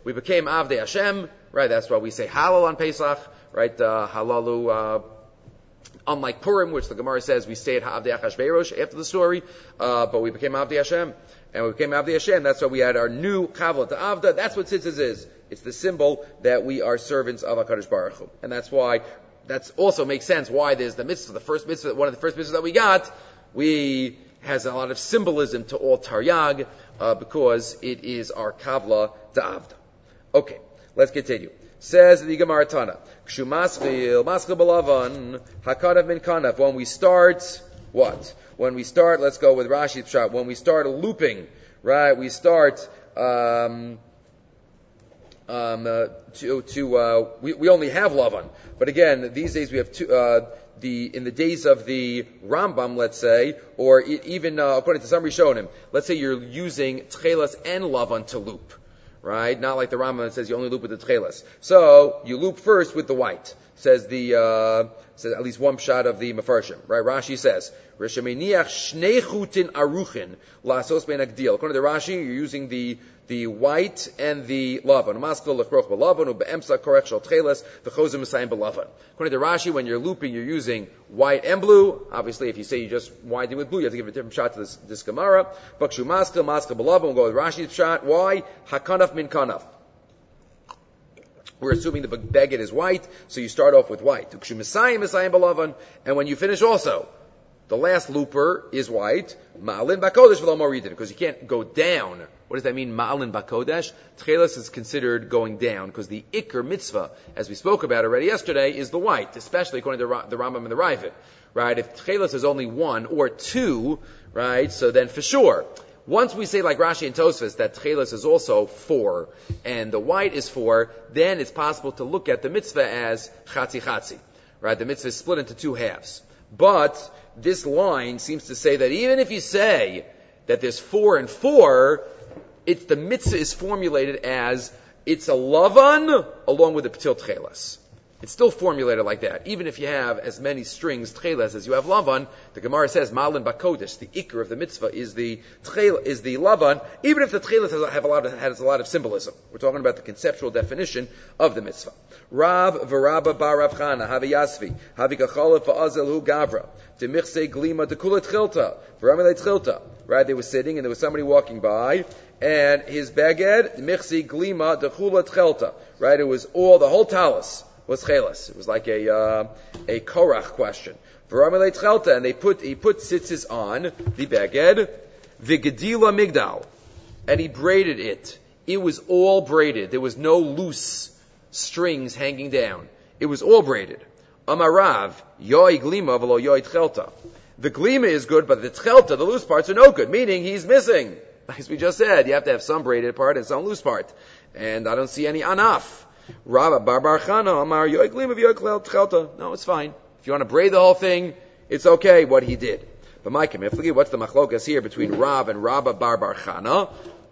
we became Avdei Hashem, right? That's why we say Halal on Pesach, right? Uh, halalu, uh, unlike Purim, which the Gemara says we stayed Avdei Achashverosh after the story, uh, but we became Avdei Hashem. And we became Avdei Hashem. That's why we had our new Kavla to Avda. That's what Tzitzis is. It's the symbol that we are servants of HaKadosh Baruch Hu. And that's why, that also makes sense why there's the mitzvah, the first mitzvah, one of the first mitzvahs that we got, we, has a lot of symbolism to all Taryag, uh, because it is our Kavla to Avda. Okay, let's continue. Says the Gemara Tana, Kshu maschil, maschil b'lavan, hakanav min kanav. When we start, what? When we start, let's go with Rashi's shot. When we start looping, right? We start, um, um, uh, to, to, uh, we, we only have Lavan. But again, these days we have two, uh, the, in the days of the Rambam, let's say, or it, even, uh, according to some Rishonim, let's say you're using Tchelas and Lavan to loop. Right? Not like the Rambam that says you only loop with the Tchelas. So, you loop first with the white. Says the, uh, says at least one shot of the Mefarshim. Right? Rashi says, Rishemeniach shnei chutin aruchin lasos ben agdil. According to Rashi, you're using the, the white and the lavan. Maskil lechroch b'lavan, u'be'emsa korech shal tcheles, v'chozim esayim b'lavan. According to Rashi, when you're looping, you're using white and blue. Obviously, if you say you just winding with blue, you have to give a different shot to this, this Gemara. Bakshu maskil, maskil b'lavan, we'll go with Rashi's shot. Why? Hakanaf min kanaf. We're assuming the beged is white, so you start off with white. Ukshu mesayim esayim b'lavan, and when you finish also, the last looper is white. Ma'alin bakodesh v'lo moridin, because you can't go down. What does that mean, Ma'alin bakodesh? Tchelas is considered going down, because the Iker mitzvah, as we spoke about already yesterday, is the white, especially according to the Rambam and the Ravid. Right? If Tchelas is only one or two, right, so then for sure, once we say like Rashi and Tosfos that Tchelas is also four, and the white is four, then it's possible to look at the mitzvah as Chatzi Chatzi. Right? The mitzvah is split into two halves. But this line seems to say that even if you say that there's four and four, it's the mitzvah is formulated as it's a lavan along with the ptil tchelas. It's still formulated like that. Even if you have as many strings tchelas as you have lavan, the Gemara says ma'alin bakodesh, the ikr of the mitzvah is the tchel, is the lavan. Even if the tchelas has, have a lot of, has a lot of symbolism, we're talking about the conceptual definition of the mitzvah. Rav v'Rabba bar Rav Chana havi yasvi havi kachala fa'azel hu gavra demichse glima dekula tchilta v'ramele tchilta. Right, they were sitting and there was somebody walking by, and his baged michse glima dekula tchilta. Right, it was all the whole talus was chelas. It was like a uh, a korach question. V'ramele tchelta, and they put he put tzitzis on the beged v'gedila migdal, and he braided it. It was all braided. There was no loose strings hanging down. It was all braided. Amarav yoi glima v'lo yoi tchelta. The glima is good, but the tchelta, the loose parts, are no good. Meaning he's missing. As we just said, you have to have some braided part and some loose part, and I don't see any anaf. Rabba bar bar Chana amar yoy glima v'yoy tchelta. No, it's fine. If you want to braid the whole thing, it's okay what he did. But my kamifli, what's the machlokas here between Rav and Rabba bar bar Chana?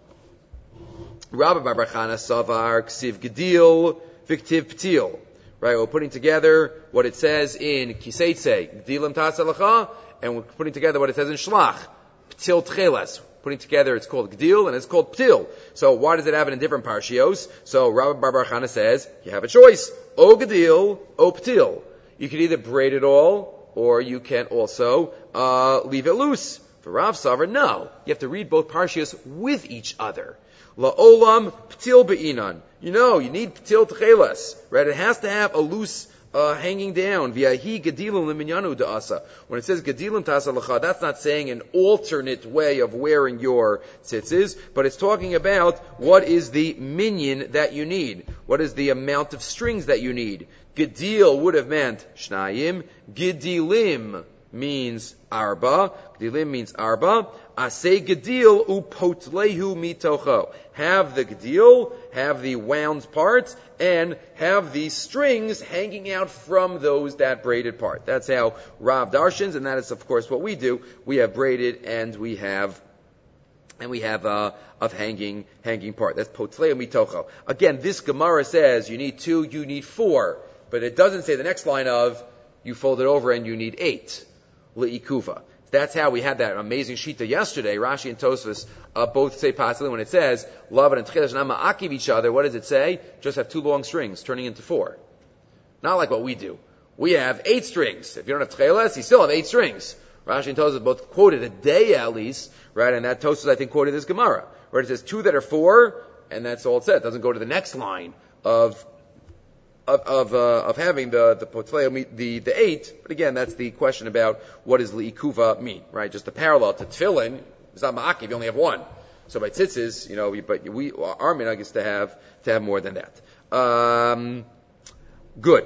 Rabba bar bar Chana savar ksiv gedil v'ktiv ptil. Right, we're putting together what it says in Kiseitse, gdilim tasalacha, and we're putting together what it says in Shlach, ptil tchelas. Putting together, it's called Gdil and it's called Ptil. So why does it have it in different parshios? So Rabbi Bar Bar Chana says, you have a choice. O Gdil, O Ptil. You can either braid it all, or you can also uh, leave it loose. For Rav Savar, no. You have to read both parshios with each other. La'olam Ptil Be'inan. You know, you need Ptil Tchelas. Right? It has to have a loose Uh, hanging down, via he gedilin liminyanu da'asa. When it says gedilin ta'asalacha, that's not saying an alternate way of wearing your tzitzis, but it's talking about what is the minyan that you need. What is the amount of strings that you need. Gedil would have meant shnayim. Gedilim means arba. Gedilim means arba. Asay gedil upotlehu mitocho. Have the gedil, have the wound parts, and have the strings hanging out from those, that braided part. That's how Rav darshans, and that is of course what we do. We have braided and we have, and we have, uh, of hanging, hanging part. That's potleo mitocho. Again, this Gemara says you need two, you need four, but it doesn't say the next line of, you fold it over and you need eight. Le'ikuva. That's how we had that amazing shita yesterday. Rashi and Tosfos uh, both say possibly when it says Lavan and Tchelas and Ma'akiv each other. What does it say? Just have two long strings turning into four. Not like what we do. We have eight strings. If you don't have Tchelas, you still have eight strings. Rashi and Tosfos both quoted a day at least, right? And that Tosfos I think quoted this Gemara, where it says two that are four, and that's all it said. It doesn't go to the next line of of of, uh, of having the the potleo the the eight. But again, that's the question about what does liikuva mean, right? Just the parallel to tefillin. It's not ma'akiv. You only have one. So by tzitzis, you know, we, but we our minhag is to have to have more than that. Um, good.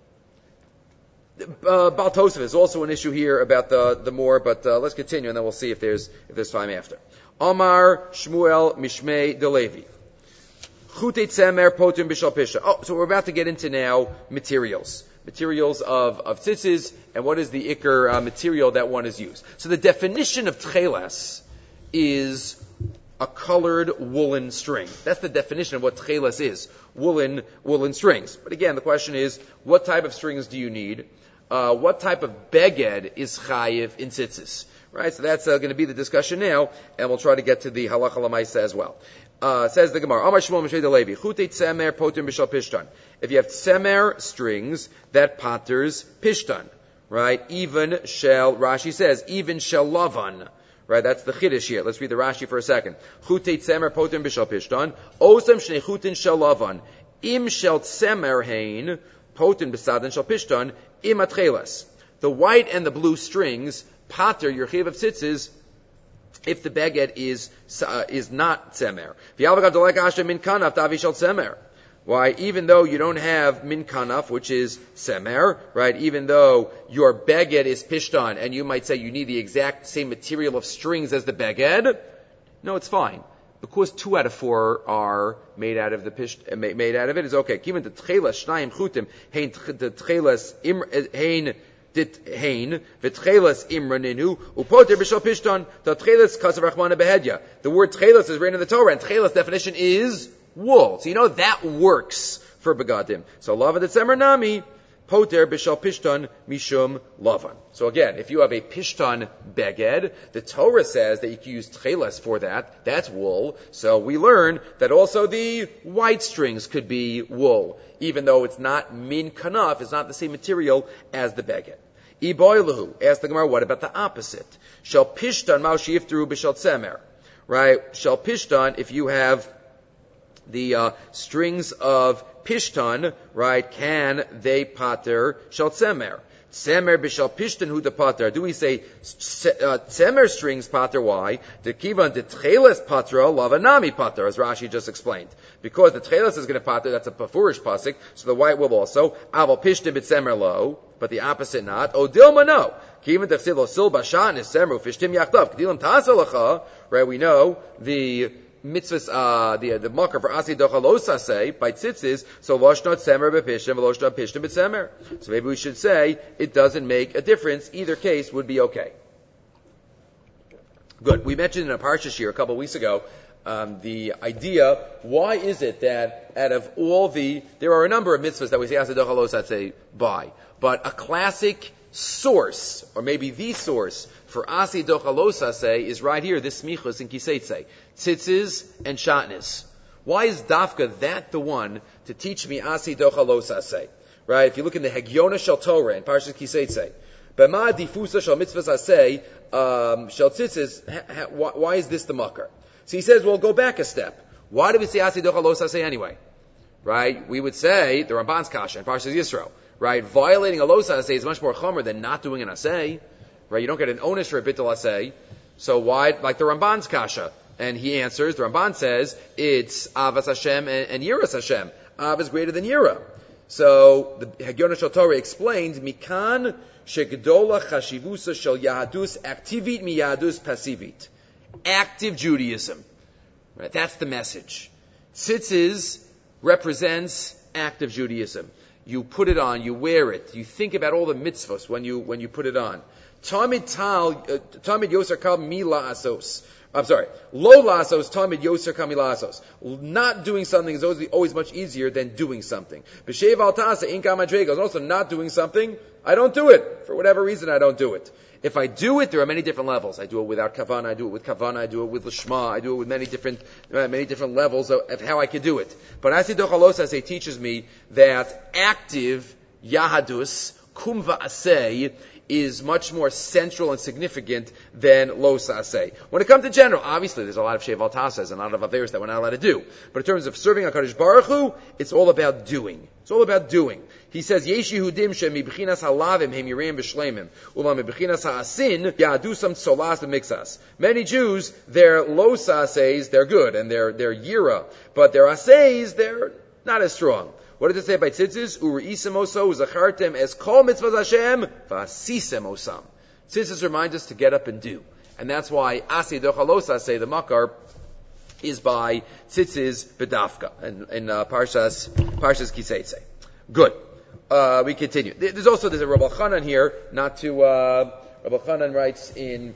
Uh, Baal Tosef is also an issue here about the the more, but uh, let's continue and then we'll see if there's if there's time after. Omar Shmuel Mishmei Delevi. Chutei tzemer potim b'shal pisha. Oh, so we're about to get into now materials. Materials of, of tzitzis, and what is the ikar uh, material that one is used. So the definition of tchelas is a colored woolen string. That's the definition of what tchelas is. Woolen, woolen strings. But again, the question is, what type of strings do you need? Uh, what type of beged is chayiv in tzitzis? Right, so that's uh, going to be the discussion now, and we'll try to get to the halacha lamaisa as well. Uh, says the Gemara, Amar Shmuel Mishmei Delevi, Chutei tzemer potim b'shal pishtan. If you have tzemer strings, that patters pishtan, right? Even shel, Rashi says, even shel lavan, right? That's the chiddush here. Let's read the Rashi for a second. Chutei tzemer potim b'shal pishtan, osam shnei chutin shel lavan, im shel tzemer hein, potim b'sadan shel pishtan, im atchelas. The white and the blue strings pater your chiv of tzitzis if the beged is uh, is not tzemer. Why? Even though you don't have min kanaf, which is semer, right? Even though your beged is pishtan, and you might say you need the exact same material of strings as the beged, no, it's fine. Because two out of four are made out of the pish, made out of it is okay. Given the tchelas shnayim chutim hein the tchelas hein dit hein v'tchelas imraninu upoter b'shal pishtan the tchelas kasav rachmana behedya. The word tchelas is written in the Torah, and tchelas definition is wool. So you know that works for begadim. So lava detzemer nami poter b'shal pishtan mishum lavan. So again, if you have a pishtan beged, the Torah says that you can use tchelas for that. That's wool. So we learn that also the white strings could be wool, even though it's not min kanaf, it's not the same material as the beged. Iboilahu, ask the Gemara, what about the opposite? Shall pishtan mal shifteru b'shal tzemer, right? Shall pishtan, if you have the uh, strings of pishtan, right, can they pater shal tzemer? Tzemer b'shal pishtan hu de pater. Do we say uh, tzemer strings pater? Why? The kivan de tcheles patra lavanami pater, as Rashi just explained. Because the tcheles is going to pater, that's a pafurish pasuk, so the white will also. Aval pishtan b'tzemer lo, but the opposite not. O dilma no. Kivan de chsilo sil bashan is tzemer ufishtim yachdav. K'dilam tasalacha, right, we know the mitzvahs, uh, the, the makar for asi dochalosa say, by tzitzis, so loshnot semer bepishtim, loshnot pishtim b'tzemer. So maybe we should say, it doesn't make a difference, either case would be okay. Good. We mentioned in a parsha here a couple of weeks ago, um, the idea, why is it that out of all the, there are a number of mitzvahs that we say asi dochalosa say by, but a classic source, or maybe the source, for Asi Dochalosa say is right here, this smichus in Kiseitse. Tzitzis and Shatnis. Why is Dafka that the one to teach me Asi Dochalosa say? Right? If you look in the Hegyona Shel Torah in Parshas Kiseitse, Bema Difusa Shel Mitzvahs say, um, Shel Tzitzis, why is this the makar? So he says, well, go back a step. Why do we say Asi Dochalosa say anyway? Right? We would say, the Ramban's Kasha in Parshas Yisro, right? Violating a losa asay is much more chomer than not doing an asay. Right? You don't get an onus for a bittul asay. So why, like the Ramban's kasha? And he answers, the Ramban says, it's avas Hashem and, and yiras Hashem. Av is greater than yira. So the Hegyona Shel Torah explains, mikan shegdola chashivusa shel yahadus activit mi yahadus passivit. Active Judaism. Right? That's the message. Tzitzis represents active Judaism. You put it on, you wear it, you think about all the mitzvahs when you when you put it on. Tamid tal, Tamid yosar kal mila asos, I'm sorry. Lo lasos tamid yoser kamilasos. Not doing something is always, always much easier than doing something. B'shev al tasa inka madregos. Also, not doing something, I don't do it. For whatever reason, I don't do it. If I do it, there are many different levels. I do it without kavanah, I do it with kavanah, I do it with lishma, I do it with many different, uh, many different levels of, of how I could do it. But Asi Dochalosase teaches me that active Yahadus, Kumva Aseh, is much more central and significant than Los Aseh. When it comes to general, obviously there's a lot of Sheval Tasas and a lot of Averis that we're not allowed to do. But in terms of serving HaKadosh Baruch Hu, it's all about doing. It's all about doing. He says, Yesh Yehudim shem mibchinas halavim hem yireim b'shleimim, ulam mibchinas ha'asin ya'adusam tzolas b'mixas. Many Jews, their Los Asehs, they're good, and they're, they're Yira. But their Asehs, they're not as strong. What does it say by tzitzis? Uri'isem oso uzachartem es kol mitzvahs Hashem v'asisem osam. Tzitzis reminds us to get up and do. And that's why Asi Dochalosa say the makar is by tzitzis bedafka. And in uh, Parshas, Parshas Kiseitse. Good. Uh, we continue. There's also, there's a Rabbi Chanan here, not to, uh, Rabbi Chanan writes in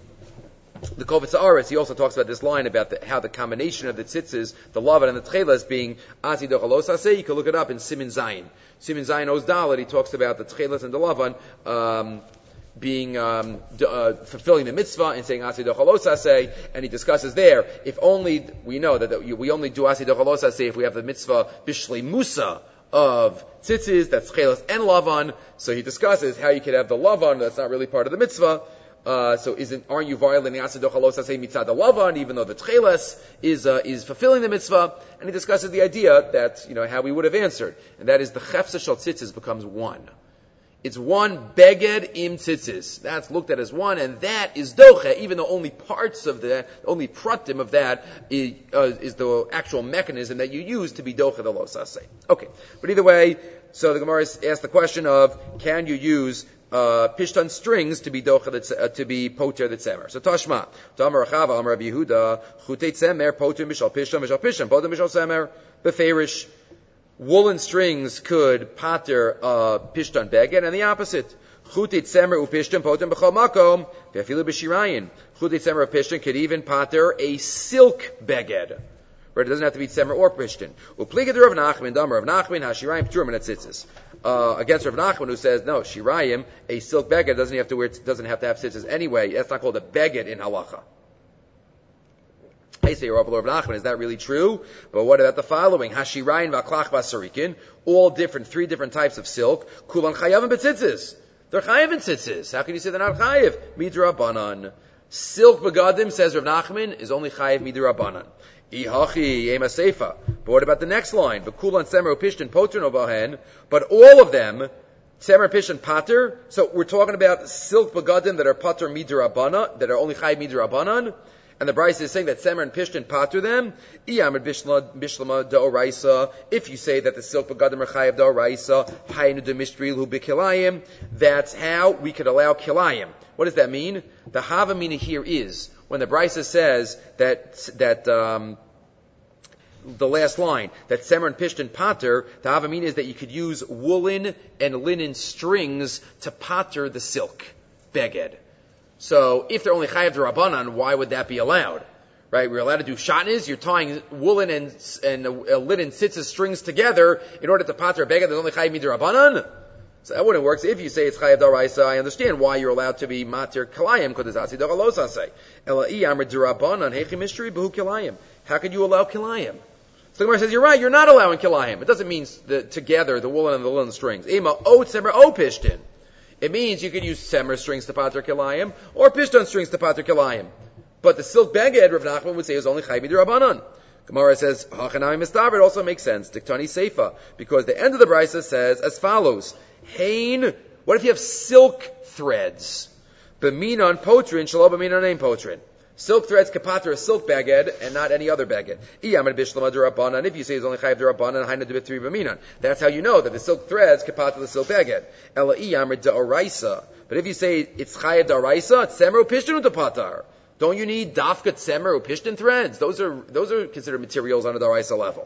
the Kovitz Haaretz, he also talks about this line about the, how the combination of the tzitzis, the lavan and the tchelas being Asi Dochalos Aseh. You can look it up in Siman Zayin. Siman Zayin Oz Dalet, he talks about the tchelas and the lavan um, being um, d- uh, fulfilling the mitzvah and saying Asi Dochalos Aseh, and he discusses there, if only, we know that, that we only do Asi Dochalos Aseh if we have the mitzvah Bishlei Musa of tzitzis, that's tchelas and lavan. So he discusses how you could have the lavan, that's not really part of the mitzvah. Uh, so isn't, aren't you violating Asi Dochalos Aseh mitzad lavan, even though the tcheles is, uh, is fulfilling the mitzvah? And he discusses the idea that, you know, how we would have answered. And that is the chefsa shel tzitzis becomes one. It's one beged im tzitzis. That's looked at as one, and that is doche, even though only parts of that, only pratim of that is, uh, is the actual mechanism that you use to be doche the los aseh. Okay. But either way, so the Gemara asked the question of, can you use Uh, pishtan strings to be docha uh, to be poter the tzemer. So Tashma, Tamar Chava, Amar Rav Yehuda, chutei tzemer poter mishal pishtan mishal pishtan poter mishal tzemer beferish. Woolen strings could pater uh, pishtan beged, and the opposite. Chutei tzemer u pishtan poter b'chol makom ve'afilu b'shirayin. Chutei tzemer u pishtan could even pater a silk beged. Right, it doesn't have to be tzemer or pishtan. Upliga de Rav Nachman, Damar Rav Nachman, hashirayim p'turim and tzitzis. Uh, against Rav Nachman, who says no, shirayim, a silk beged doesn't have to wear, doesn't have to have tzitzis anyway. That's not called a beged in halacha. I say, Rav Nachman, is that really true? But what about the following? Hashirayim v'aklach v'asarikin, all different, three different types of silk. Kulan chayavim b'tzitzis. They're chayav in tzitzis. How can you say they're not chayav? Midrabanan. Silk begadim, says Rav Nachman, is only chayav midrabanan. Ihachi yema seifa. But what about the next line? V'kulan tzemer upishtin poter no bahen. But all of them, tzemer pishtin pater. So we're talking about silk begadim that are pater midrabanan, that are only chayav midrabanan. And the Bryce is saying that tzemer and pishtin pater them. Iyamad bishlama da'oraisa. If you say that the silk begadim are chayav da'oraisa, haynu de mishtrilu b'kilayim. That's how we could allow kilayim. What does that mean? The havamina here is, when the Brisa says that, that, um, the last line, that Tzemer and Pishtan pater, the havamina is that you could use woolen and linen strings to pater the silk beged. So, if they're only chayav d'Rabbanan, why would that be allowed? Right? We're allowed to do shatnez, you're tying woolen and, and uh, linen tzitzis strings together in order to pater a beged that's only chayav d'Rabbanan? So that wouldn't work. So if you say it's chayav d'oraisa, I understand why you're allowed to be matir kilayim, because it's asi dochalos asay. Elai amr d'Rabbanan hechi mystery behu kilayim. How could you allow kilayim? So the Gemara says, you're right, you're not allowing kilayim. It doesn't mean the, together, the woolen and the linen strings. Ema o tzemer o pishtin. It means you could use tzemer strings to pater kilayim, or pishtan strings to pater kilayim. But the silk beged, Rav Nachman would say, is only chayav d'Rabbanan. Gemara says, hachanami mistaver, it also makes sense. Diktani seifa. Because the end of the brisa says as follows. Hain, what if you have silk threads? B'minon potrin, shalo b'minon ein potrin. Silk threads kapater a silk baged and not any other baged. Iyamad bishlama d'Rabbanan. If you say it's only chayav d'Rabbanan, haina d'bitri b'minon. That's how you know that the silk threads kapater the silk baged. Ela iyamad d'oraisa. But if you say it's chayav d'oraisa, it's tzemer u'pishtin u'tapatar. Don't you need dafka tzemer u'pishtin threads? Those are those are considered materials on the d'oraisa level.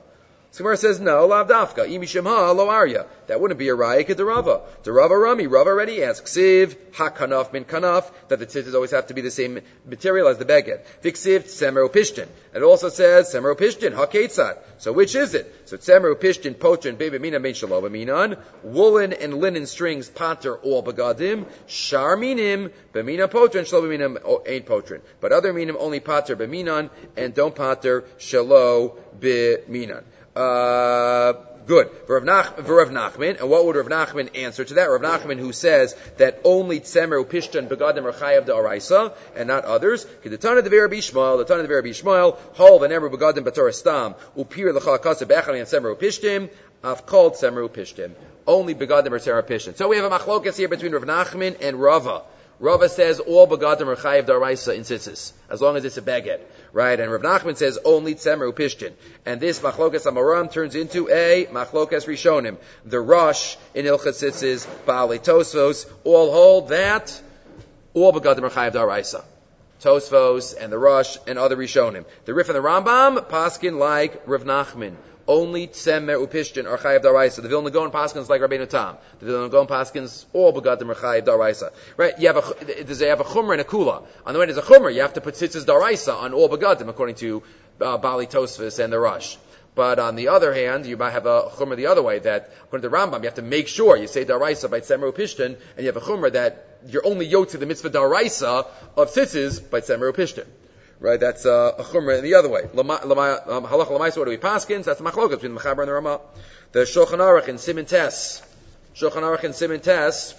So Gemara says, no, lav dafka, imishimha lo arya. That wouldn't be a raya kid Rava. The Rava Rami, Rava already asks, ksiv, ha kanaf min kanaf, that the tzitzis always have to be the same material as the beged. Viksiv, tsemer upishtin. It also says, tsemer upishtin, ha ketzad. So which is it? So tsemer upishtin, potrin, bebe mina, ben shalom minan, woolen and linen strings, pater, all begadim, shar minim, bemina potrin, shalom minim, ain't potrin. But other minim only pater, beminan, and don't pater, shalom beminan. Uh, good. For Rav Nachman, and what would Rav Nachman answer to that? Rav Nachman, who says that only tzemer upishtan begadim are chayav da'araisa and not others. The Tana of Rabbi Shmuel, the Tana of Rabbi Shmuel, hol v'nemer begadim b'torah stam upir l'chalakasa be'echali and tzemer upishtim af called tzemer upishtim. Only begadim are tzemer upishtim. So we have a machlokas here between Rav Nachman and Rava. Rava says all begadim are chayiv daraisa in tzitzis, as long as it's a beged, right? And Rav Nachman says only tzemer upishtin. And this machlokas amaram turns into a machlokas rishonim. The Rosh in Ilchat tzitzis, Baalei Tosfos, all hold that all begadim are chayiv daraisa. Tosfos and the Rosh and other rishonim. The Rif and the Rambam paskin like Rav Nachman. Only tzemer upishtin are chayav daraisa. The Vilna Gaon paskins like Rabbeinu Tam. The Vilna Gaon paskins all begadim are chayav daraisa. Right? You have a does they have a chumrah and a kula? On the way there's a chumrah, you have to put tzitzis daraisa on all begadim according to uh, Baalei Tosfos and the Rosh. But on the other hand, you might have a chumrah the other way that according to Rambam, you have to make sure you say daraisa by tzemer upishtin, and you have a chumrah that you're only yot to the mitzvah daraisa of tzitzis by tzemer upishtin. Right, that's uh, a chumrah in the other way. Halacha l'maisa, what do we paskins? That's machlokas between the Mechaber and the Ramah. The Shulchan Aruch in Siman Tes, Shulchan Aruch in Siman Tes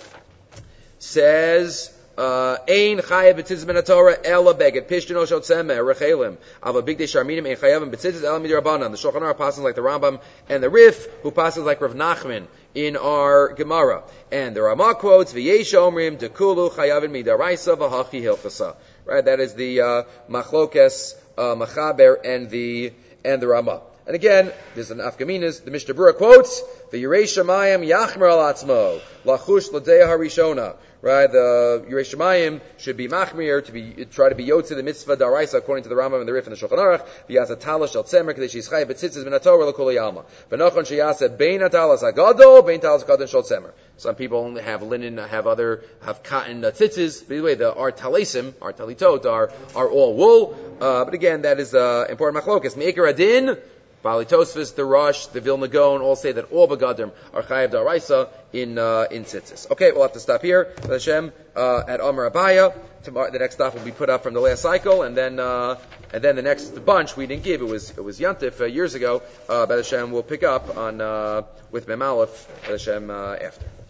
says, Ein chayav b'tzitzis ben haTorah ela beged pishtin oshot tzemer rechelim ava big day sharminim ein chayavim b'tzitzis ela midrabanan. The Shulchan Aruch passes like the Rambam and the Rif, who passes like Rav Nachman in our Gemara. And the Ramah quotes v'yesh omrim dekulu chayavin midaraisa v'hachi hilchasa. Right, that is the uh, Machlokes, uh, Machaber, and the and the Ramah. And again, there's an Afkaminas. The Mishnah Berurah quotes the Yirei Shamayim Yachmer al Atzmo Lachush L'Deya Harishona. Right, the Yirei Shamayim should be machmir to be try to be yotze the mitzvah daraisa according to the Rambam and the Rif and the Shulchan Aruch. V'yasa talash al tzemer kadei sheyischay b'tzitzis ben haTorah l'kol yalma. V'nochon sheyasa bein hatalas hagadol bein talas gadol shol tzemer. Some people only have linen, have other have cotton uh, tzitzis. By the way, the our talesim, our talitot are are all wool. Uh, but again, that is uh, important machlokas. Me'ikar adin. Baalei Tosfos, the Rosh, the Vilna Gaon all say that all begadim are chayav daraisa in uh, in tzitzis. Okay, we'll have to stop here. Hashem uh, at Amar Abaya. Tomorrow, the next stuff will be put up from the last cycle, and then uh, and then the next bunch we didn't give. It was it was Yantif uh, years ago. Uh, Hashem will pick up on uh, with Mem Aleph Hashem uh, after.